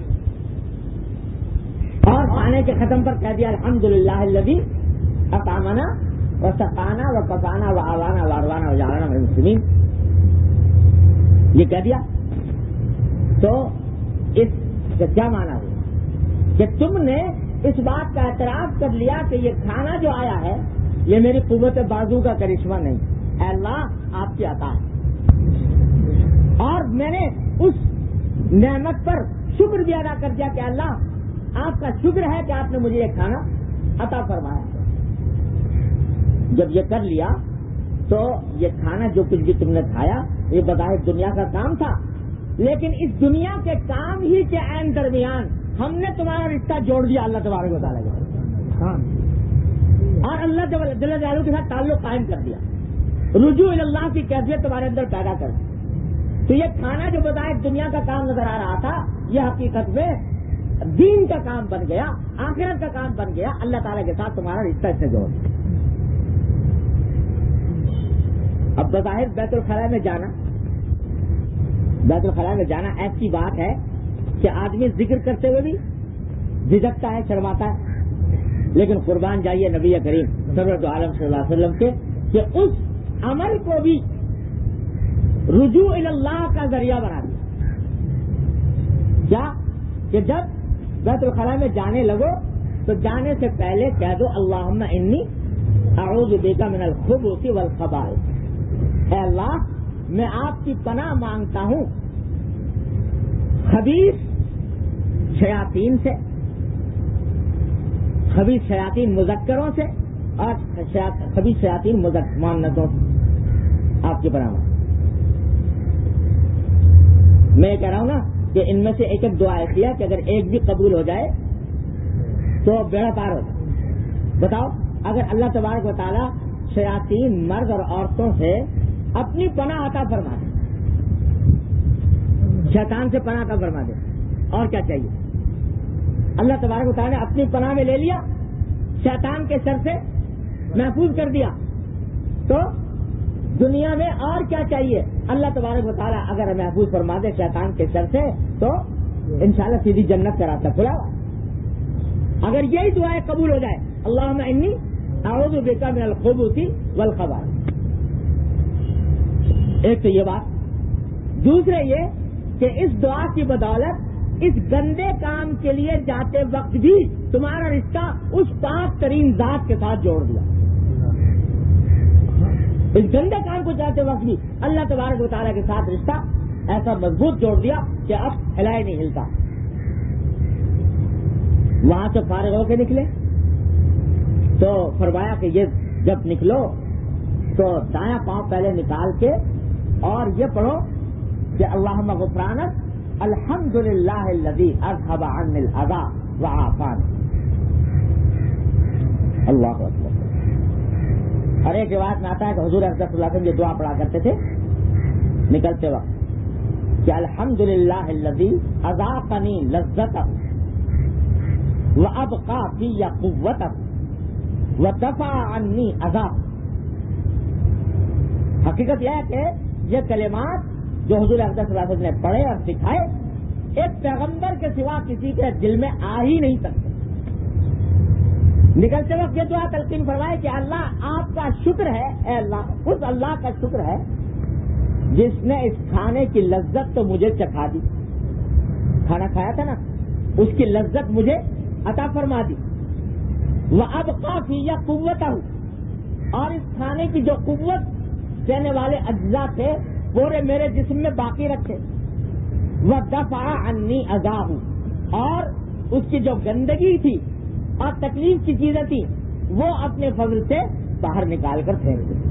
اور کھانے کے ختم پر کہہ دیا الحمدللہ الذی اطعمنا وسقانا وکفانا وآوانا واروانا وجعلنا من المسلمین، یہ کہہ دیا تو اس کا کیا معنی ہوا کہ تم نے اس بات کا اعتراف کر لیا کہ یہ کھانا جو آیا ہے یہ میری قوت بازو کا کرشمہ نہیں، اے اللہ آپ کی عطا ہے، اور میں نے اس نعمت پر شکر بھی ادا کر دیا کہ اللہ آپ کا شکر ہے کہ آپ نے مجھے یہ کھانا عطا فرمایا۔ جب یہ کر لیا تو یہ کھانا جو کچھ بھی تم نے کھایا یہ بظاہر دنیا کا کام تھا، لیکن اس دنیا کے کام ہی کے عین درمیان ہم نے تمہارا رشتہ جوڑ دیا اللہ تبارک و تعالیٰ کے ساتھ، اور اللہ جل جلالہ کے ساتھ تعلق قائم کر دیا، رجوع اللہ کی کیفیت تمہارے اندر پیدا کر دی۔ تو یہ کھانا جو بظاہر دنیا کا کام نظر آ رہا تھا یہ حقیقت میں دین کا کام بن گیا، آخرت کا کام بن گیا، اللہ تعالیٰ کے ساتھ تمہارا رشتہ اس سے جوڑ دیا۔ اب بظاہر بیت الخلاء میں جانا بیت الخلاء میں جانا ایسی بات ہے کہ آدمی ذکر کرتے ہوئے بھی جھجکتا ہے، شرماتا ہے، لیکن قربان جائیے نبی کریم سرورت عالم صلی اللہ علیہ وسلم کے کہ اس عمل کو بھی رجوع اللہ کا ذریعہ بنا دیا۔ کیا کہ جب بیت الخلاء میں جانے لگو تو جانے سے پہلے کہہ دو اللہم انی اعوذ بک من الخبث والخبائث، اے اللہ میں آپ کی پناہ مانگتا ہوں خبیث شیاطین سے، خبیث شیاطین مذکروں سے اور خبیث شیاطین مؤنثوں سے آپ کی پناہ مانگتا ہوں۔ میں یہ کہہ رہا ہوں نا کہ ان میں سے ایک ایک دعا ایسی ہے کہ اگر ایک بھی قبول ہو جائے تو بیڑا پار ہو جائے۔ بتاؤ اگر اللہ تبارک و تعالیٰ شیاطین مرد اور عورتوں سے اپنی پناہ عطا فرما دے، شیطان سے پناہ عطا فرما دے، اور کیا چاہیے؟ اللہ تبارک و تعالیٰ نے اپنی پناہ میں لے لیا، شیطان کے شر سے محفوظ کر دیا، تو دنیا میں اور کیا چاہیے؟ اللہ تبارک و تعالیٰ اگر محفوظ فرما دے شیطان کے شر سے تو انشاءاللہ سیدھی جنت کا راستہ کھلا ہوا۔ اگر یہی دعائیں قبول ہو جائے اللہم انی اعوذ بک من الخبث والخبائث، ایک تو یہ بات، دوسرے یہ کہ اس دعا کی بدولت اس گندے کام کے لیے جاتے وقت بھی تمہارا رشتہ اس پاک ترین ذات کے ساتھ جوڑ دیا۔ اس گندے کام کو جاتے وقت بھی اللہ تبارک و تعالیٰ کے ساتھ رشتہ ایسا مضبوط جوڑ دیا کہ اب ہلا ہی نہیں ہلتا۔ وہاں سے فارغ ہو کے نکلے تو فرمایا کہ یہ جب نکلو تو دایاں پاؤں پہلے نکال کے اور یہ پڑھو کہ اللہم غفرانک الحمدللہ الذی اذھب عنی الاذی وعافانی۔ اللہ اکبر۔ اور ایک روایت میں آتا ہے کہ حضور اقدس صلی اللہ علیہ وسلم یہ دعا پڑھا کرتے تھے نکلتے وقت کہ الحمدللہ الذی اذاقنی لذتہ وابقى فی قوتہ ودفع عنی اذیہ۔ حقیقت یہ ہے کہ یہ کلمات جو حضور اقدس صلی اللہ علیہ وسلم نے پڑھے اور سکھائے ایک پیغمبر کے سوا کسی کے دل میں آ ہی نہیں سکتے۔ نکلتے وقت یہ دعا تلقین فرمائے کہ اللہ آپ کا شکر ہے، اے اللہ اس اللہ کا شکر ہے جس نے اس کھانے کی لذت تو مجھے چکھا دی، کھانا کھایا تھا نا اس کی لذت مجھے عطا فرما دی، وَأَبْقَى فِيَّ قُوَّتَهُ، اور اس کھانے کی جو قوت دینے والے اجزاء تھے پورے میرے جسم میں باقی رکھے، وَدَفَعَ عَنِّي أَذَاهُ، اور اس کی جو گندگی تھی اور تکلیف کی چیزیں تھیں وہ اپنے فضل سے باہر نکال کر پھینک دی۔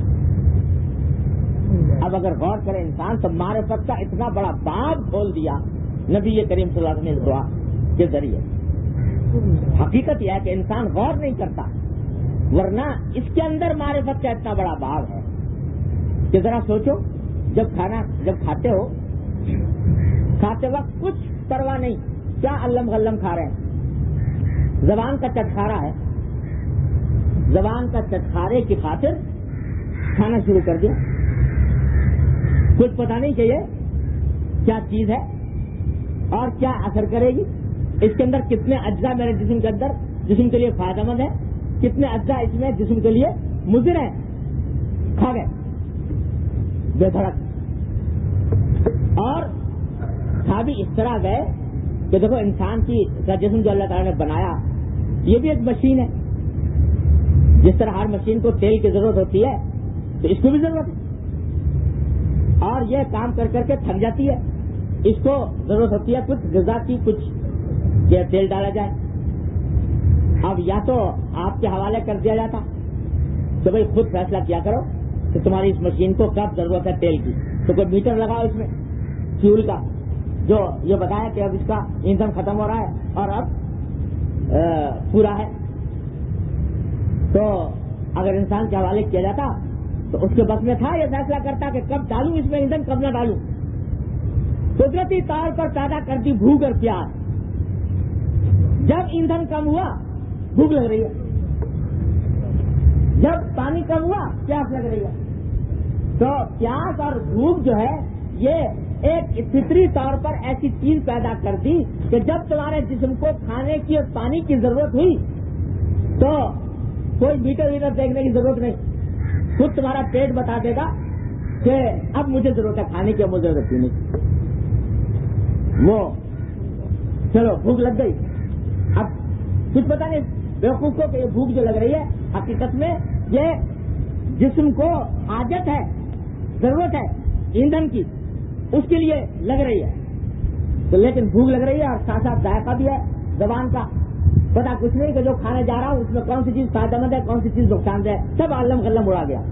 اب اگر غور کرے انسان تو معرفت کا اتنا بڑا باب کھول دیا نبی کریم صلی اللہ علیہ وسلم نے اس دعا کے ذریعے۔ حقیقت یہ ہے کہ انسان غور نہیں کرتا، ورنہ اس کے اندر معرفت کا اتنا بڑا باب ہے کہ ذرا سوچو، جب کھانا جب کھاتے ہو کھاتے وقت کچھ پرواہ نہیں، کیا علم غلم کھا رہے ہیں، زبان کا چٹکارا ہے، زبان کا چٹکارے کی خاطر کھانا شروع کر دیا، کچھ پتا نہیں کہ یہ کیا چیز ہے اور کیا اثر کرے گی، اس کے اندر کتنے اجزاء میرے جسم کے اندر جسم کے لیے فائدہ مند ہے، کتنے اجزاء اس میں جسم کے لیے مضر ہیں، کھا گئے بے دھڑک۔ اور تھا بھی اس طرح گئے کہ دیکھو انسان کی کا جسم جو اللہ تعالیٰ نے بنایا یہ بھی ایک مشین ہے. جس طرح ہر مشین کو تیل کی ضرورت ہوتی ہے تو اس کو بھی ضرورت ہے, اور یہ کام کر کر کے تھک جاتی ہے. اس کو ضرورت ہوتی ہے کچھ غذا کی, کچھ کہ تیل ڈالا جائے. اب یا تو آپ کے حوالے کر دیا جاتا تو بھائی خود فیصلہ کیا کرو کہ تمہاری اس مشین کو کب ضرورت ہے تیل کی, تو کوئی میٹر لگاؤ اس میں فیول کا جو یہ بتایا کہ اب اس کا ایندھن ختم ہو رہا ہے اور اب پورا ہے. تو اگر انسان کے حوالے کیا جاتا تو اس کے بس میں تھا یہ فیصلہ کرتا کہ کب ڈالوں اس میں ایندھن, کب نہ ڈالوں. قدرتی طور پر پیدا کرتی بھوک اور پیاس. جب ایندھن کم ہوا بھوک لگ رہی ہے, جب پانی کم ہوا پیاس لگ رہی ہے. تو پیاس اور بھوک جو ہے یہ ایک فطری طور پر ایسی چیز پیدا کر دی کہ جب تمہارے جسم کو کھانے کی اور پانی کی ضرورت ہوئی تو کوئی میٹر ویٹر دیکھنے کی ضرورت نہیں, خود تمہارا پیٹ بتا دے گا کہ اب مجھے ضرورت ہے کھانے کی, مجھے ضرورت پینے کی. وہ چلو بھوک لگ گئی, اب کچھ پتا نہیں بیوقوف کو کہ یہ بھوک جو لگ رہی ہے حقیقت میں یہ جسم کو حاجت ہے, ضرورت ہے ایندھن کی, اس کے لیے لگ رہی ہے. تو لیکن بھوک لگ رہی ہے اور ساتھ ساتھ ذائقہ بھی ہے زبان کا, پتا کچھ نہیں کہ جو کھانے جا رہا ہوں اس میں کون سی چیز فائدہ مند ہے, کون سی چیز نقصان دہ ہے, سب علم غلم اڑا گیا.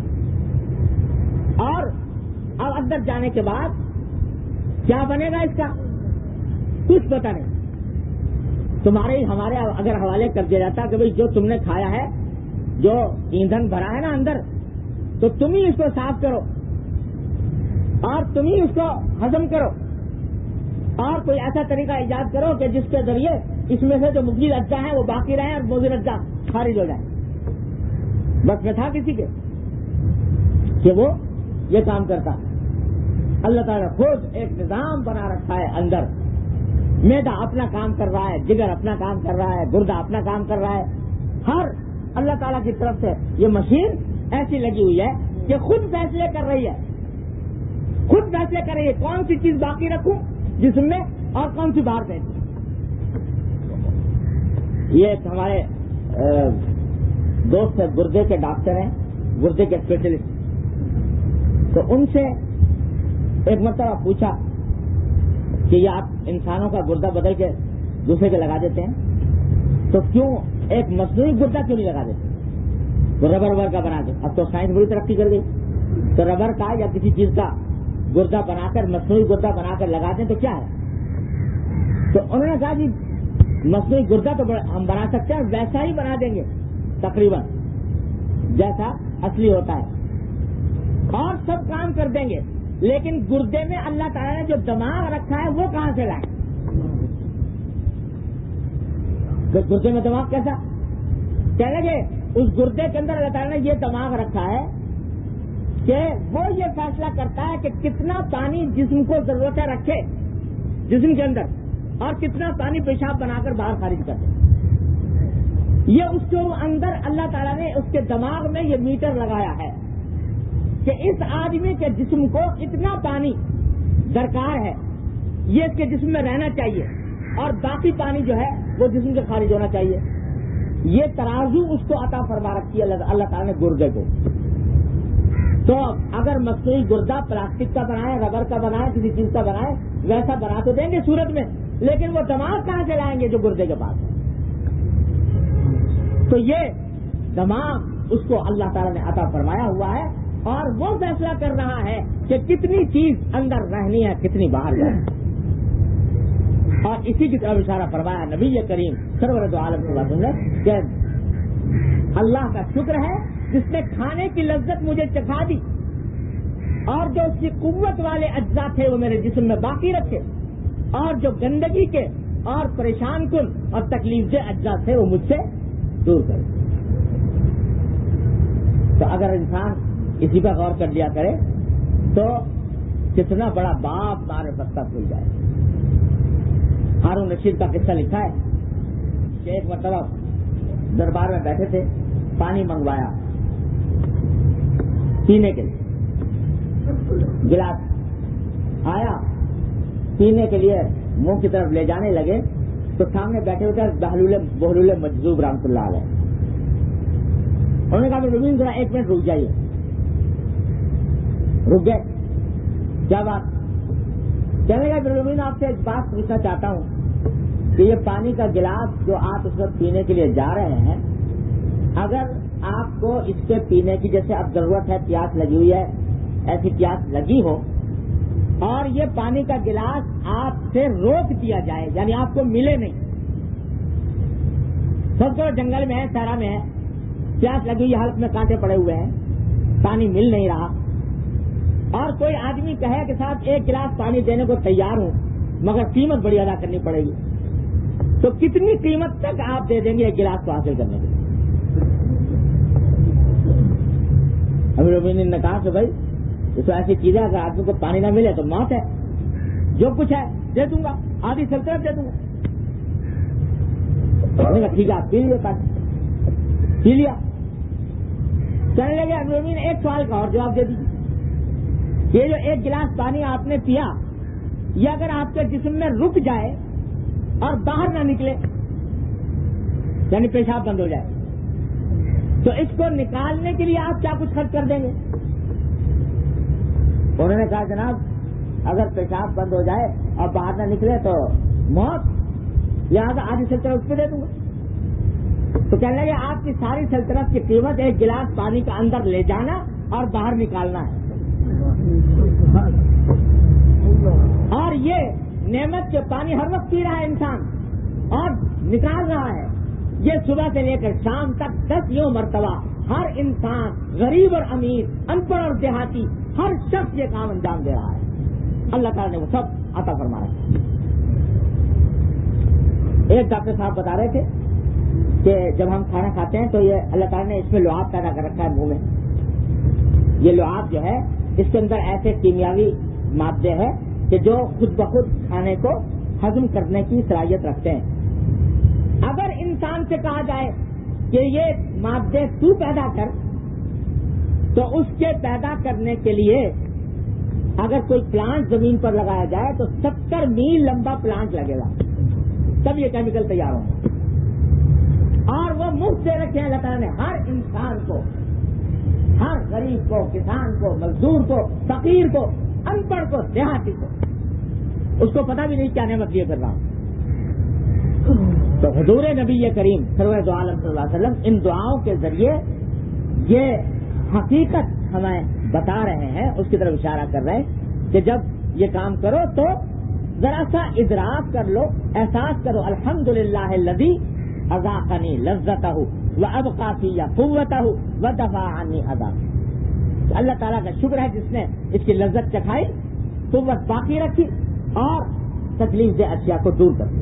اور اب اندر جانے کے بعد کیا بنے گا اس کا کچھ پتا نہیں. تمہارے ہمارے اگر حوالے کر دیا جاتا کہ بھئی جو تم نے کھایا ہے, جو ایندھن بھرا ہے نا اندر, تو تم ہی اس کو صاف کرو اور تم ہی اس کو ہضم کرو, اور کوئی ایسا طریقہ ایجاد کرو کہ جس کے ذریعے اس میں سے جو مفید اجزاء ہیں وہ باقی رہیں اور مضر اجزاء خارج ہو جائیں. بس میں تھا کسی کے کہ وہ یہ کام کرتا. اللہ تعالیٰ خود ایک نظام بنا رکھا ہے اندر. میدا اپنا کام کر رہا ہے, جگر اپنا کام کر رہا ہے, گردہ اپنا کام کر رہا ہے. ہر اللہ تعالیٰ کی طرف سے یہ مشین ایسی لگی ہوئی ہے کہ خود فیصلے کر رہی ہے, خود فیصلے کر رہی ہے کون سی چیز باقی رکھوں جسم میں اور کون سی باہر دے. یہ ایک ہمارے دوست ہے, گردے کے ڈاکٹر ہیں, گردے کے اسپیشلسٹ. تو ان سے ایک مرتبہ پوچھا کہ یہ آپ انسانوں کا گردہ بدل کے دوسرے کے لگا دیتے ہیں تو کیوں ایک مصنوعی گردہ کیوں نہیں لگا دیتے, وہ ربر ربر کا بنا دے. اب تو سائنس بڑی ترقی کر گئی, تو ربر کا یا کسی چیز کا گردہ بنا کر مصنوعی گردہ بنا کر لگا دیں تو کیا ہے. تو انہوں نے کہا جی مصنوعی گردہ تو ہم بنا سکتے ہیں, ویسا ہی بنا دیں گے تقریباً جیسا اصلی ہوتا ہے, اور سب کام کر دیں گے. لیکن گردے میں اللہ تعالیٰ نے جو دماغ رکھا ہے وہ کہاں سے لائیں؟ گردے میں دماغ کیسا کہہ لگے؟ اس گردے کے اندر اللہ تعالیٰ نے یہ دماغ رکھا ہے کہ وہ یہ فیصلہ کرتا ہے کہ کتنا پانی جسم کو ضرورت ہے رکھے جسم کے اندر, اور کتنا پانی پیشاب بنا کر باہر خارج کر دے. یہ اس کے اندر اللہ تعالیٰ نے اس کے دماغ میں یہ میٹر لگایا ہے کہ اس آدمی کے جسم کو اتنا پانی درکار ہے, یہ اس کے جسم میں رہنا چاہیے, اور باقی پانی جو ہے وہ جسم سے خارج ہونا چاہیے. یہ ترازو اس کو عطا فرما رکھی ہے اللہ تعالیٰ نے گردے کو. تو اگر مصنوعی گردہ پلاسٹک کا بنائے, ربر کا بنائے, کسی چیز کا بنائے, ویسا بنا تو دیں گے صورت میں, لیکن وہ دماغ کہاں سے لائیں گے جو گردے کے پاس ہے؟ تو یہ دماغ اس کو اللہ تعالیٰ نے عطا فرمایا ہوا ہے, اور وہ فیصلہ کر رہا ہے کہ کتنی چیز اندر رہنی ہے, کتنی باہر جائے. اور اسی کی طرف اشارہ فرمایا نبی کریم سرورت عالم صلی اللہ علیہ وسلم نے کہ اللہ کا شکر ہے جس نے کھانے کی لذت مجھے چکھا دی, اور جو اس کی قوت والے اجزاء تھے وہ میرے جسم میں باقی رکھے, اور جو گندگی کے اور پریشان کن اور تکلیف دہ اجزاء تھے وہ مجھ سے دور کرے. تو اگر انسان اسی پر غور کر لیا کرے تو کتنا بڑا باپ مارے بستہ کھل جائے. ہارون رشید کا قصہ لکھا ہے کہ ایک مرتبہ دربار میں بیٹھے تھے, پانی منگوایا پینے کے لیے گلاس, آیا پینے کے لیے منہ کی طرف لے جانے لگے تو سامنے بیٹھے ہوتے بہلول بہلول مجذوب رحمۃ اللہ علیہ، انہوں نے کہا کہ رومین ذرا ایک منٹ رک جائیے. رک گئے. کیا بات؟ کہنے لگا کہ رومین آپ سے ایک بات پوچھنا چاہتا ہوں کہ یہ پانی کا گلاس جو آپ اس وقت پینے کے لیے جا رہے ہیں، اگر آپ کو اس کے پینے کی جیسے اب ضرورت ہے، پیاس لگی ہوئی ہے، ایسی پیاس لگی ہو اور یہ پانی کا گلاس آپ سے روک دیا جائے، یعنی آپ کو ملے نہیں، سب کو جنگل میں ہے، صحرا میں ہے، پیاس لگی ہوئی، حلق میں کانٹے پڑے ہوئے ہیں، پانی مل نہیں رہا، اور کوئی آدمی کہے کہ صاحب ایک گلاس پانی دینے کو تیار ہوں مگر قیمت بڑی ادا کرنی پڑے گی، تو کتنی قیمت تک آپ دے دیں گے ایک گلاس کو حاصل کرنے کے لیے؟ امیر المومنین نے کہا کہ بھائی اس کو ایسی چیز ہے اگر آدمی کو پانی نہ ملے تو موت ہے، جو کچھ ہے دے دوں گا، آدھی سلطنت دے دوں گا. ٹھیک ہے آپ پی لیے پانی، پی لیا. کہنے لگے امیر المومنین ایک سوال کا اور جواب دے دیجیے، یہ جو ایک گلاس پانی آپ نے پیا یہ اگر آپ کے جسم میں رک جائے اور باہر نہ نکلے، یعنی پیشاب بند ہو جائے، تو اس کو نکالنے کے لیے آپ کیا کچھ خرچ کر دیں گے؟ انہوں نے کہا جناب اگر پیشاب بند ہو جائے اور باہر نہ نکلے تو موت، لہٰذا آدھی سلطنت اس پہ دے دوں گا. تو کہنے لگے آپ کی ساری سلطنت کی قیمت ایک گلاس پانی کا اندر لے جانا اور باہر نکالنا ہے، اور یہ نعمت جو پانی ہر وقت پی رہا ہے انسان اور نکال رہا ہے، یہ صبح سے لے کر شام تک دس یوں مرتبہ ہر انسان، غریب اور امیر، ان پڑھ اور دیہاتی، ہر شخص یہ کام انجام دے رہا ہے. اللہ تعالیٰ نے وہ سب عطا فرما رہا ہے. ایک ڈاکٹر صاحب بتا رہے تھے کہ جب ہم کھانا کھاتے ہیں تو یہ اللہ تعالیٰ نے اس میں لعاب پیدا کر رکھا ہے منہ میں. یہ لعاب جو ہے اس کے اندر ایسے کیمیاوی مادے ہیں کہ جو خود بخود کھانے کو ہضم کرنے کی صلاحیت رکھتے ہیں. اگر انسان سے کہا جائے کہ یہ مادے تو پیدا کر، تو اس کے پیدا کرنے کے لیے اگر کوئی پلانٹ زمین پر لگایا جائے تو ستر میل لمبا پلانٹ لگے گا، تب یہ کیمیکل تیار ہوں. اور وہ مفت دے رکھے ہیں اللہ تعالیٰ نے ہر انسان کو، ہر غریب کو، کسان کو، مزدور کو، فقیر کو، ان پڑھ کو، دیہاتی کو. اس کو پتہ بھی نہیں کیا نعمت لیے کر رہا ہوں. تو حضور نبی کریم سرور دو عالم صلی اللہ علیہ وسلم ان دعاؤں کے ذریعے یہ حقیقت ہمیں بتا رہے ہیں، اس کی طرف اشارہ کر رہے ہیں کہ جب یہ کام کرو تو ذرا سا ادراک کر لو، احساس کرو، الحمدللہ الذی اذاقنی لذتہ وابقى فی قوتہ ودفع عنی اذاہ. اللہ تعالیٰ کا شکر ہے جس نے اس کی لذت چکھائی، قوت باقی رکھی اور تکلیف دہ اشیاء کو دور کر دیا.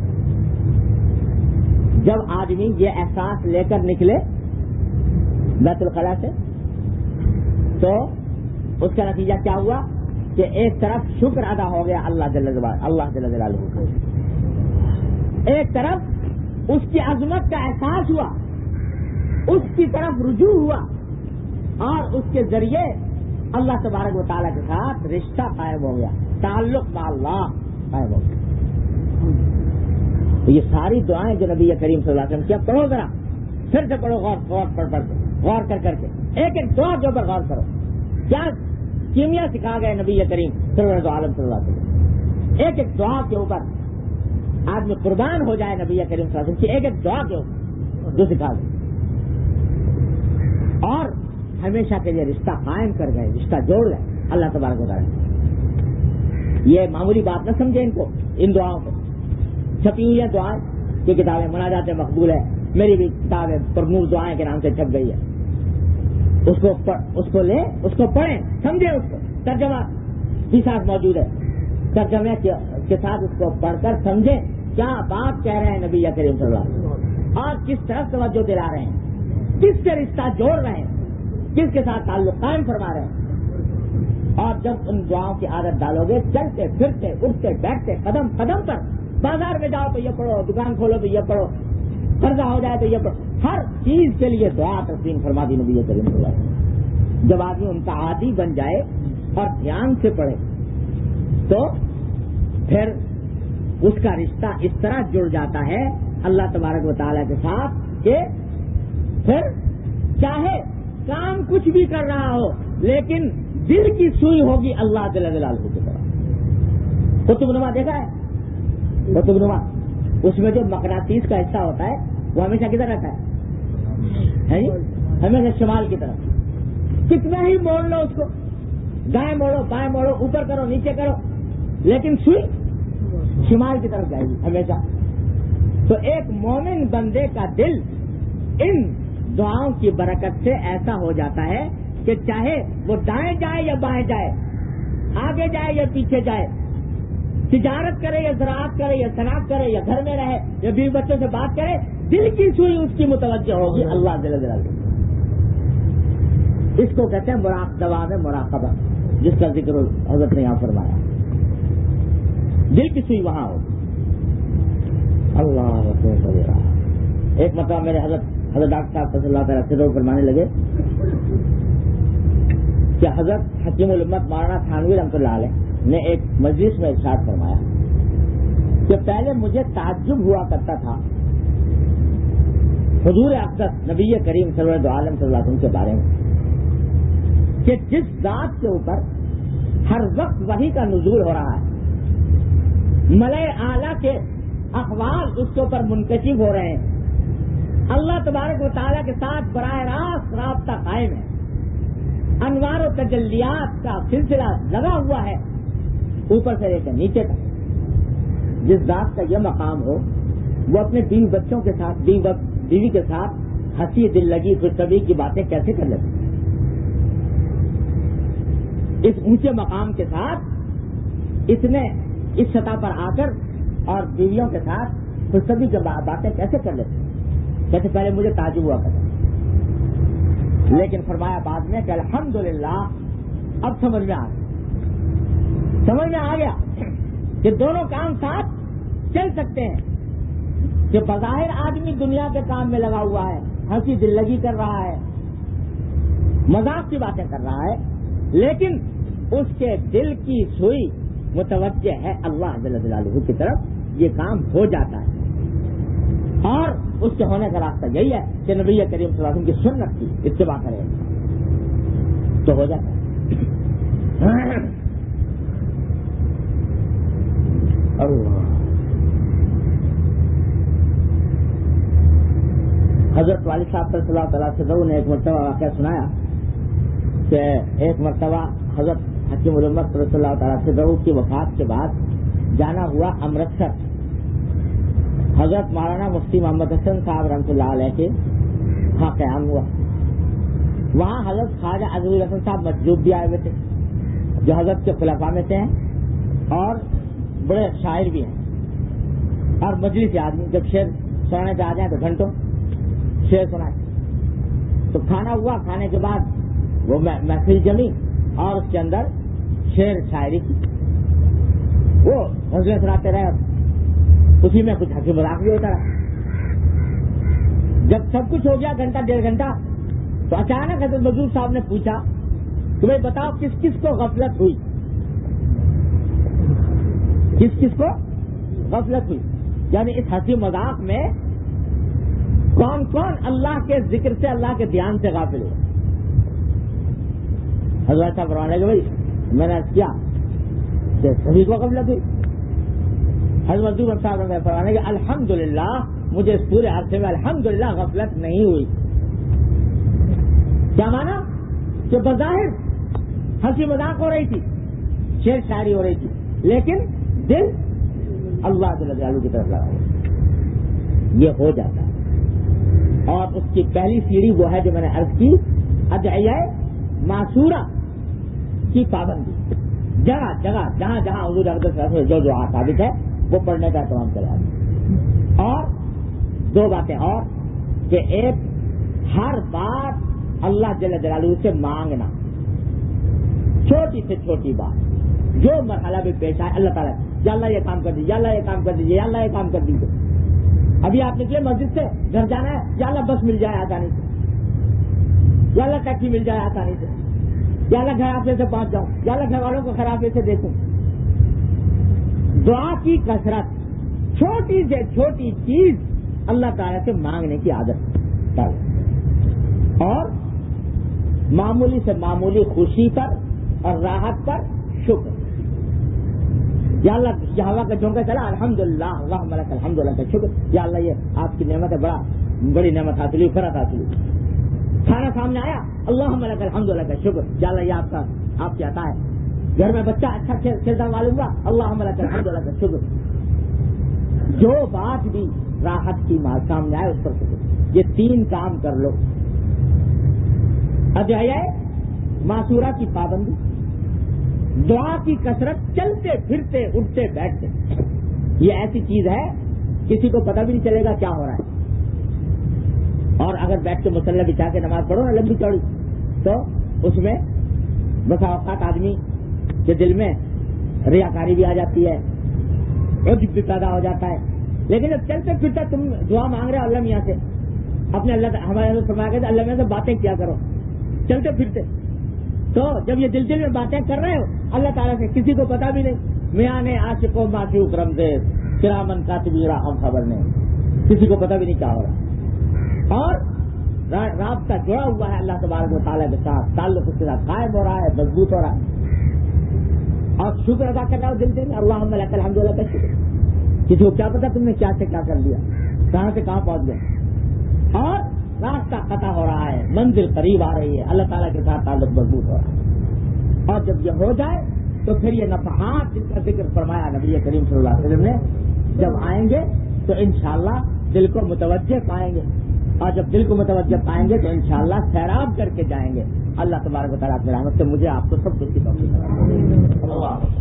جب آدمی یہ احساس لے کر نکلے بیت الخلا سے تو اس کا نتیجہ کیا ہوا کہ ایک طرف شکر ادا ہو گیا اللہ جل جلالہ اللہ جل جلالہ کو، ایک طرف اس کی عظمت کا احساس ہوا، اس کی طرف رجوع ہوا اور اس کے ذریعے اللہ تبارک و تعالیٰ کے ساتھ رشتہ قائم ہو گیا، تعلق با اللہ قائم ہو گیا. تو یہ ساری دعائیں جو نبی کریم صلی اللہ علیہ وسلم کیا، پڑھو ذرا، پھر سے پڑھو، غور غور پڑھ پڑھ کے غور کر کر کے ایک ایک دعا کے اوپر غور کرو. کیا کیمیا سکھا گئے نبی کریم سرور عالم صلی اللہ علیہ وسلم. ایک ایک دعا کے اوپر آدمی قربان ہو جائے نبی کریم صلی اللہ علیہ وسلم کی ایک ایک دعا کے اوپر جو سکھا گئے، اور ہمیشہ کے لیے رشتہ قائم کر گئے، رشتہ جوڑ گئے اللہ تبارک و تعالیٰ. یہ معمولی بات نہ سمجھے ان کو، ان دعاؤں کو. چھپی ہوئی ہے دعائیں کی کتابیں، مناجات مقبول ہے، میری بھی کتاب ہے پرمور دعائیں کے نام سے چھپ گئی ہے. اس کو اس کو لیں، اس کو پڑھیں، سمجھیں، اس کو ترجمہ بھی ساتھ موجود ہے، ترجمے کے ساتھ اس کو پڑھ کر سمجھیں کیا بات کہہ رہے ہیں نبی کریم صلی اللہ علیہ وسلم، اور کس طرح توجہ دلا رہے ہیں، کس سے رشتہ جوڑ رہے ہیں، کس کے ساتھ تعلق قائم فرما رہے ہیں. اور جب ان دعاؤں کی عادت ڈالو گے، چلتے پھرتے اٹھتے بیٹھتے قدم قدم پر، بازار میں جاؤ تو یہ پڑھو، دکان کھولو تو یہ پڑھو، قرضہ ہو جائے تو یہ پڑھو، ہر چیز کے لیے دعا تسلیم فرما دی نبی کریم صلی اللہ علیہ وسلم. جب آدمی ان کا عادی بن جائے اور دھیان سے پڑھے تو پھر اس کا رشتہ اس طرح جڑ جاتا ہے اللہ تبارک و تعالیٰ کے ساتھ کہ پھر چاہے کام کچھ بھی کر رہا ہو لیکن دل کی سوئی ہوگی اللہ جل جلالہ کی طرف. قطب نما دیکھا ہے؟ قطب نما اس میں جو مقناطیس کا حصہ ہوتا ہے وہ ہمیشہ کدھر رہتا ہے؟ ہمیشہ شمال کی طرف. کتنا ہی موڑ لو اس کو، دائیں موڑو بائیں موڑو اوپر کرو نیچے کرو، لیکن سوئی شمال کی طرف جائے گی ہمیشہ. تو ایک مومن بندے کا دل ان دعاؤں کی برکت سے ایسا ہو جاتا ہے کہ چاہے وہ دائیں جائے یا بائیں جائے، آگے جائے یا پیچھے جائے، تجارت کرے یا زراعت کرے یا صنعت کرے یا گھر میں رہے یا بیوی بچوں سے بات کرے، دل کی سوئی اس کی متوجہ ہوگی اللہ جل جلالہ. اس کو کہتے ہیں مراقبہ میں مراقبہ، جس کا ذکر حضرت نے یہاں فرمایا. دل کی سوئی وہاں ہوگی. اللہ رہا. ایک مرتبہ میرے حضرت حضرت ڈاکٹر صاحب صلی اللہ تعالیٰ سے فرمانے لگے کہ حضرت حکیم الامت مولانا تھانوی رحمۃ اللہ علیہ نے ایک مجلس میں ارشاد فرمایا کہ پہلے مجھے تعجب ہوا کرتا تھا حضور اقدس نبی کریم سرور عالم صلی اللہ علیہ وسلم کے بارے میں کہ جس ذات کے اوپر ہر وقت وحی کا نزول ہو رہا ہے، ملائے اعلیٰ کے اقوال اس کے اوپر منکشف ہو رہے ہیں، اللہ تبارک و تعالیٰ کے ساتھ براہ راست رابطہ قائم ہے، انوار و تجلیات کا سلسلہ لگا ہوا ہے اوپر سے لے کر نیچے تک. جس ذات کا یہ مقام ہو وہ اپنے بیوی بچوں کے ساتھ بیوی کے ساتھ ہنسی دل لگی خوش طبعی کی باتیں کیسے کر لیتے ہیں؟ اس اونچے مقام کے ساتھ اتنے اس سطح پر آ کر اور بیویوں کے ساتھ خوش طبعی کی باتیں کیسے کر لیتے ہیں؟ کیسے پہلے مجھے تعجب ہوا کرتا، لیکن فرمایا بعد میں کہ الحمدللہ اب سمجھ میں آ گیا سمجھ میں آ گیا کہ دونوں کام ساتھ چل سکتے ہیں. کہ بظاہر آدمی دنیا کے کام میں لگا ہوا ہے، ہنسی دل لگی کر رہا ہے، مذاق کی باتیں کر رہا ہے، لیکن اس کے دل کی سوئی متوجہ ہے اللہ جل جلالہ کی طرف، یہ کام ہو جاتا ہے. اور اس کے ہونے کا راستہ یہی ہے کہ نبی کریم صلی اللہ علیہ وسلم کی سنت کی اتباع کرے تو ہو جاتا ہے. اللہ حضرت والد صاحب صلی اللہ تعالیٰ سے نے ایک مرتبہ واقعہ سنایا کہ ایک مرتبہ حضرت حکیم الامت صلی اللہ تعالیٰ سے کی وفات کے بعد جانا ہوا امرتسر. حضرت مولانا مفتی محمد حسن صاحب رحمۃ اللہ علیہ کے ہاں قیام ہوا. وہاں حضرت خواجہ عزیز الحسن صاحب مجذوب بھی آئے ہوئے تھے جو حضرت کے خلفاء میں سے ہیں اور بڑے شاعر بھی ہیں اور مجلس آدمی جب شعر سنانے پہ آ جائیں تو گھنٹوں شعر سنائے. تو کھانا ہوا، کھانے کے بعد وہ محفل جمی اور اس کے اندر شعر شاعری کی، وہ غزلیں سناتے رہے، اسی میں کچھ ہنسی مذاق بھی ہوتا رہا. جب سب کچھ ہو گیا گھنٹہ ڈیڑھ گھنٹہ تو اچانک حضرت مجذوب صاحب نے پوچھا کہ بھائی بتاؤ کس کس کو غفلت ہوئی، کس کس کو غفلت ہوئی، یعنی اس ہنسی مذاق میں کون کون اللہ کے ذکر سے اللہ کے دھیان سے غافل ہوا. حضرت صاحب فرمانے کہ بھائی میں نے کیا کہ سبھی کو غفلت ہوئی. حضرت مجذوب صاحب نے فرمانے کہ الحمدللہ مجھے اس پورے عرصے میں الحمدللہ غفلت نہیں ہوئی. کیا مانا کہ بظاہر ہنسی مذاق ہو رہی تھی، شعر شاعری ہو رہی تھی، لیکن دل اللہ جل جلالہ کی طرف لگا ہوا. یہ ہو جاتا ہے. اور اس کی پہلی سیڑھی وہ ہے جو میں نے عرض کی، ادعیہ معصورہ کی پابندی. جگہ جگہ جہاں جہاں حضور اقدس سے جو دعا ثابت ہے وہ پڑھنے کا اہتمام کرے. اور دو باتیں اور کہ ایک ہر بات اللہ جل جلالہ سے مانگنا، چھوٹی سے چھوٹی بات جو مرحلہ بھی پیش آئے اللہ تعالیٰ یا اللہ یہ کام کر دیجیے، یا اللہ یہ کام کر دیجیے، یا اللہ یہ کام کر دیجیے. ابھی آپ نکلے مسجد سے گھر جانا ہے، یا اللہ بس مل جائے آسانی سے، یا اللہ ٹیکسی مل جائے آسانی سے، یا اللہ گھر آفے سے پہنچ جاؤں، یا اللہ گھر والوں کو خرابے سے دیکھوں. دعا کی کثرت، چھوٹی سے چھوٹی چیز اللہ تعالیٰ سے مانگنے کی عادت ڈال، اور معمولی سے معمولی خوشی پر اور راحت پر شکر. یا اللہ یہ ہوا کا جھونکا چلا الحمدللہ اللہم لک الحمد لک شکر، یا اللہ یہ آپ کی نعمت ہے، بڑا بڑی نعمت حاصل ہوئی، فرت حاصل ہوئی. کھانا سامنے آیا اللہم لک الحمد لک شکر، یا اللہ یہ آپ کا آپ کی عطا ہے. گھر میں بچہ اچھا کھیلتا معلوم ہوا اللہم لک الحمد لک شکر. جو بات بھی راحت کی مال سامنے آئے اس پر شکر. یہ تین کام کر لو. ادعیہ معصورہ کی پابندی، دعا کی کثرت، چلتے پھرتے اٹھتے بیٹھتے. یہ ایسی چیز ہے کسی کو پتہ بھی نہیں چلے گا کیا ہو رہا ہے. اور اگر بیٹھ کے مصلی بچھا کے نماز پڑھو نا لمبی چوڑی، تو اس میں بسا اوقات آدمی کے دل میں ریاکاری بھی آ جاتی ہے، عجب بھی پیدا ہو جاتا ہے. لیکن جب چلتے پھرتے تم دعا مانگ رہے ہو اللہ میاں سے، اپنے اللہ ہمارے فرمایا کہ اللہ میاں سے باتیں کیا کرو چلتے پھرتے، تو جب یہ دل دل میں باتیں کر رہے ہو اللہ تعالیٰ سے، کسی کو پتا بھی نہیں. میاں نے عاشق و معشوق رمزیز کرامن کاتبین ہم خبر نہیں، کسی کو پتا بھی نہیں کیا ہو رہا. اور رابطہ جڑا ہوا ہے اللہ تبارک و تعالیٰ کے ساتھ، تعلق اس کے ساتھ قائم ہو رہا ہے، مضبوط ہو رہا ہے. اور شکر ادا کر رہا ہو دل دل میں اللہم لک الحمد لک شکر. کسی کو کیا پتا تم نے کیا سے کیا کر لیا، کہاں سے کہاں پہنچ گئے. اور راستہ قطع ہو رہا ہے، منزل قریب آ رہی ہے، اللہ تعالیٰ کے ساتھ تعلق مضبوط ہو رہا ہے. اور جب یہ ہو جائے تو پھر یہ نفحات جن کا ذکر فرمایا نبی کریم صلی اللہ علیہ وسلم نے، جب آئیں گے تو انشاءاللہ دل کو متوجہ پائیں گے، اور جب دل کو متوجہ پائیں گے تو انشاءاللہ سیراب کر کے جائیں گے. اللہ تبارک و تعالیٰ اپنی رحمت سے مجھے آپ کو سب کچھ کی توفیق عطا فرمائے.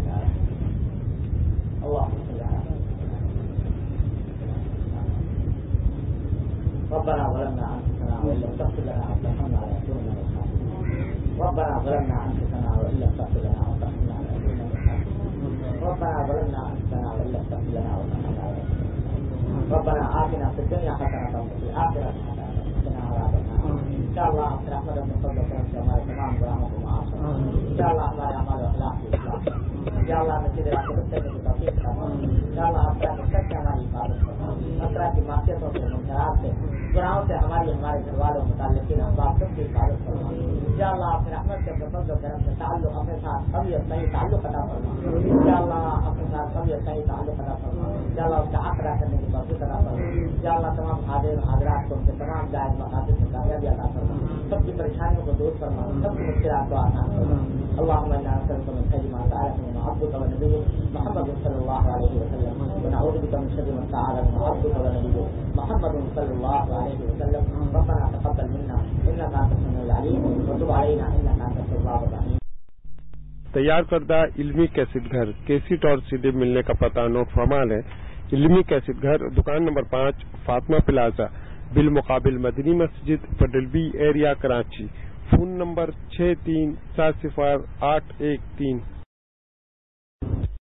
ربنا ظلمنا انفسنا وان لم تغفر لنا وترحمنا لنكونن من الخاسرين. ربنا ظلمنا انفسنا وان لم تغفر لنا وترحمنا لنكونن من الخاسرين. ربنا ظلمنا انفسنا وان لم تغفر لنا وترحمنا لنكونن. ربنا آتنا في الدنيا حسنة وفي الآخرة حسنة وقنا عذاب النار. ان شاء اللہ اپنے رحمت و فضل و کرم سے ہمارے تمام گناہوں کو معاف فرما. ان شاء اللہ ہمارے اعمال و اخلاق کی اصلاح. یا اللہ مسجد عاقبت سے توفیق فرما. یا اللہ اپنا مقصد سے ہماری حفاظت فرما. اطراء کی معصیتوں سے منکرات سے گناہوں سے ہماری ہمارے گھر والوں متعلقین احباب سب کی حفاظت فرما. یا اللہ اپنے رحمت سے اپنے فضل و کرم سے تعلق اپنے ساتھ کبھی صحیح تعلق ادا فرما. یا اللہ اپنے ساتھ کبھی صحیح تعلق ادا فرما. یا اللہ اس کا حق ادا کرنے کی توفیق عطا فرما. یا اللہ تمام حاضر حاضرات کو ان کے تمام جائز مقاصد میں کامیابی عطا فرما. سب کی پریشانیوں کو دور فرما، سب کی مشکلات کو آسان فرما. اللهم انا نسألك من خير ما سألك من عبدك ونبيك محمد صلى الله عليه وسلم، ونعوذ بك من شر ما سألك من عبدك ونبيك محمد صلى الله عليه وسلم. ربنا تقبل منا انك انت السميع العليم وتب علينا انك انت التواب الرحيم. تیار کردہ علمی کیسٹ گھر کیسٹ اور سی ڈی ملنے کا پتہ نوٹ فرمان ہے. علمی کیسٹ گھر دکان نمبر پانچ فاطمہ پلازا بالمقابل مدنی مسجد پڈل بی ایریا کراچی. فون نمبر چھ تین سات صفر آٹھ ایک تین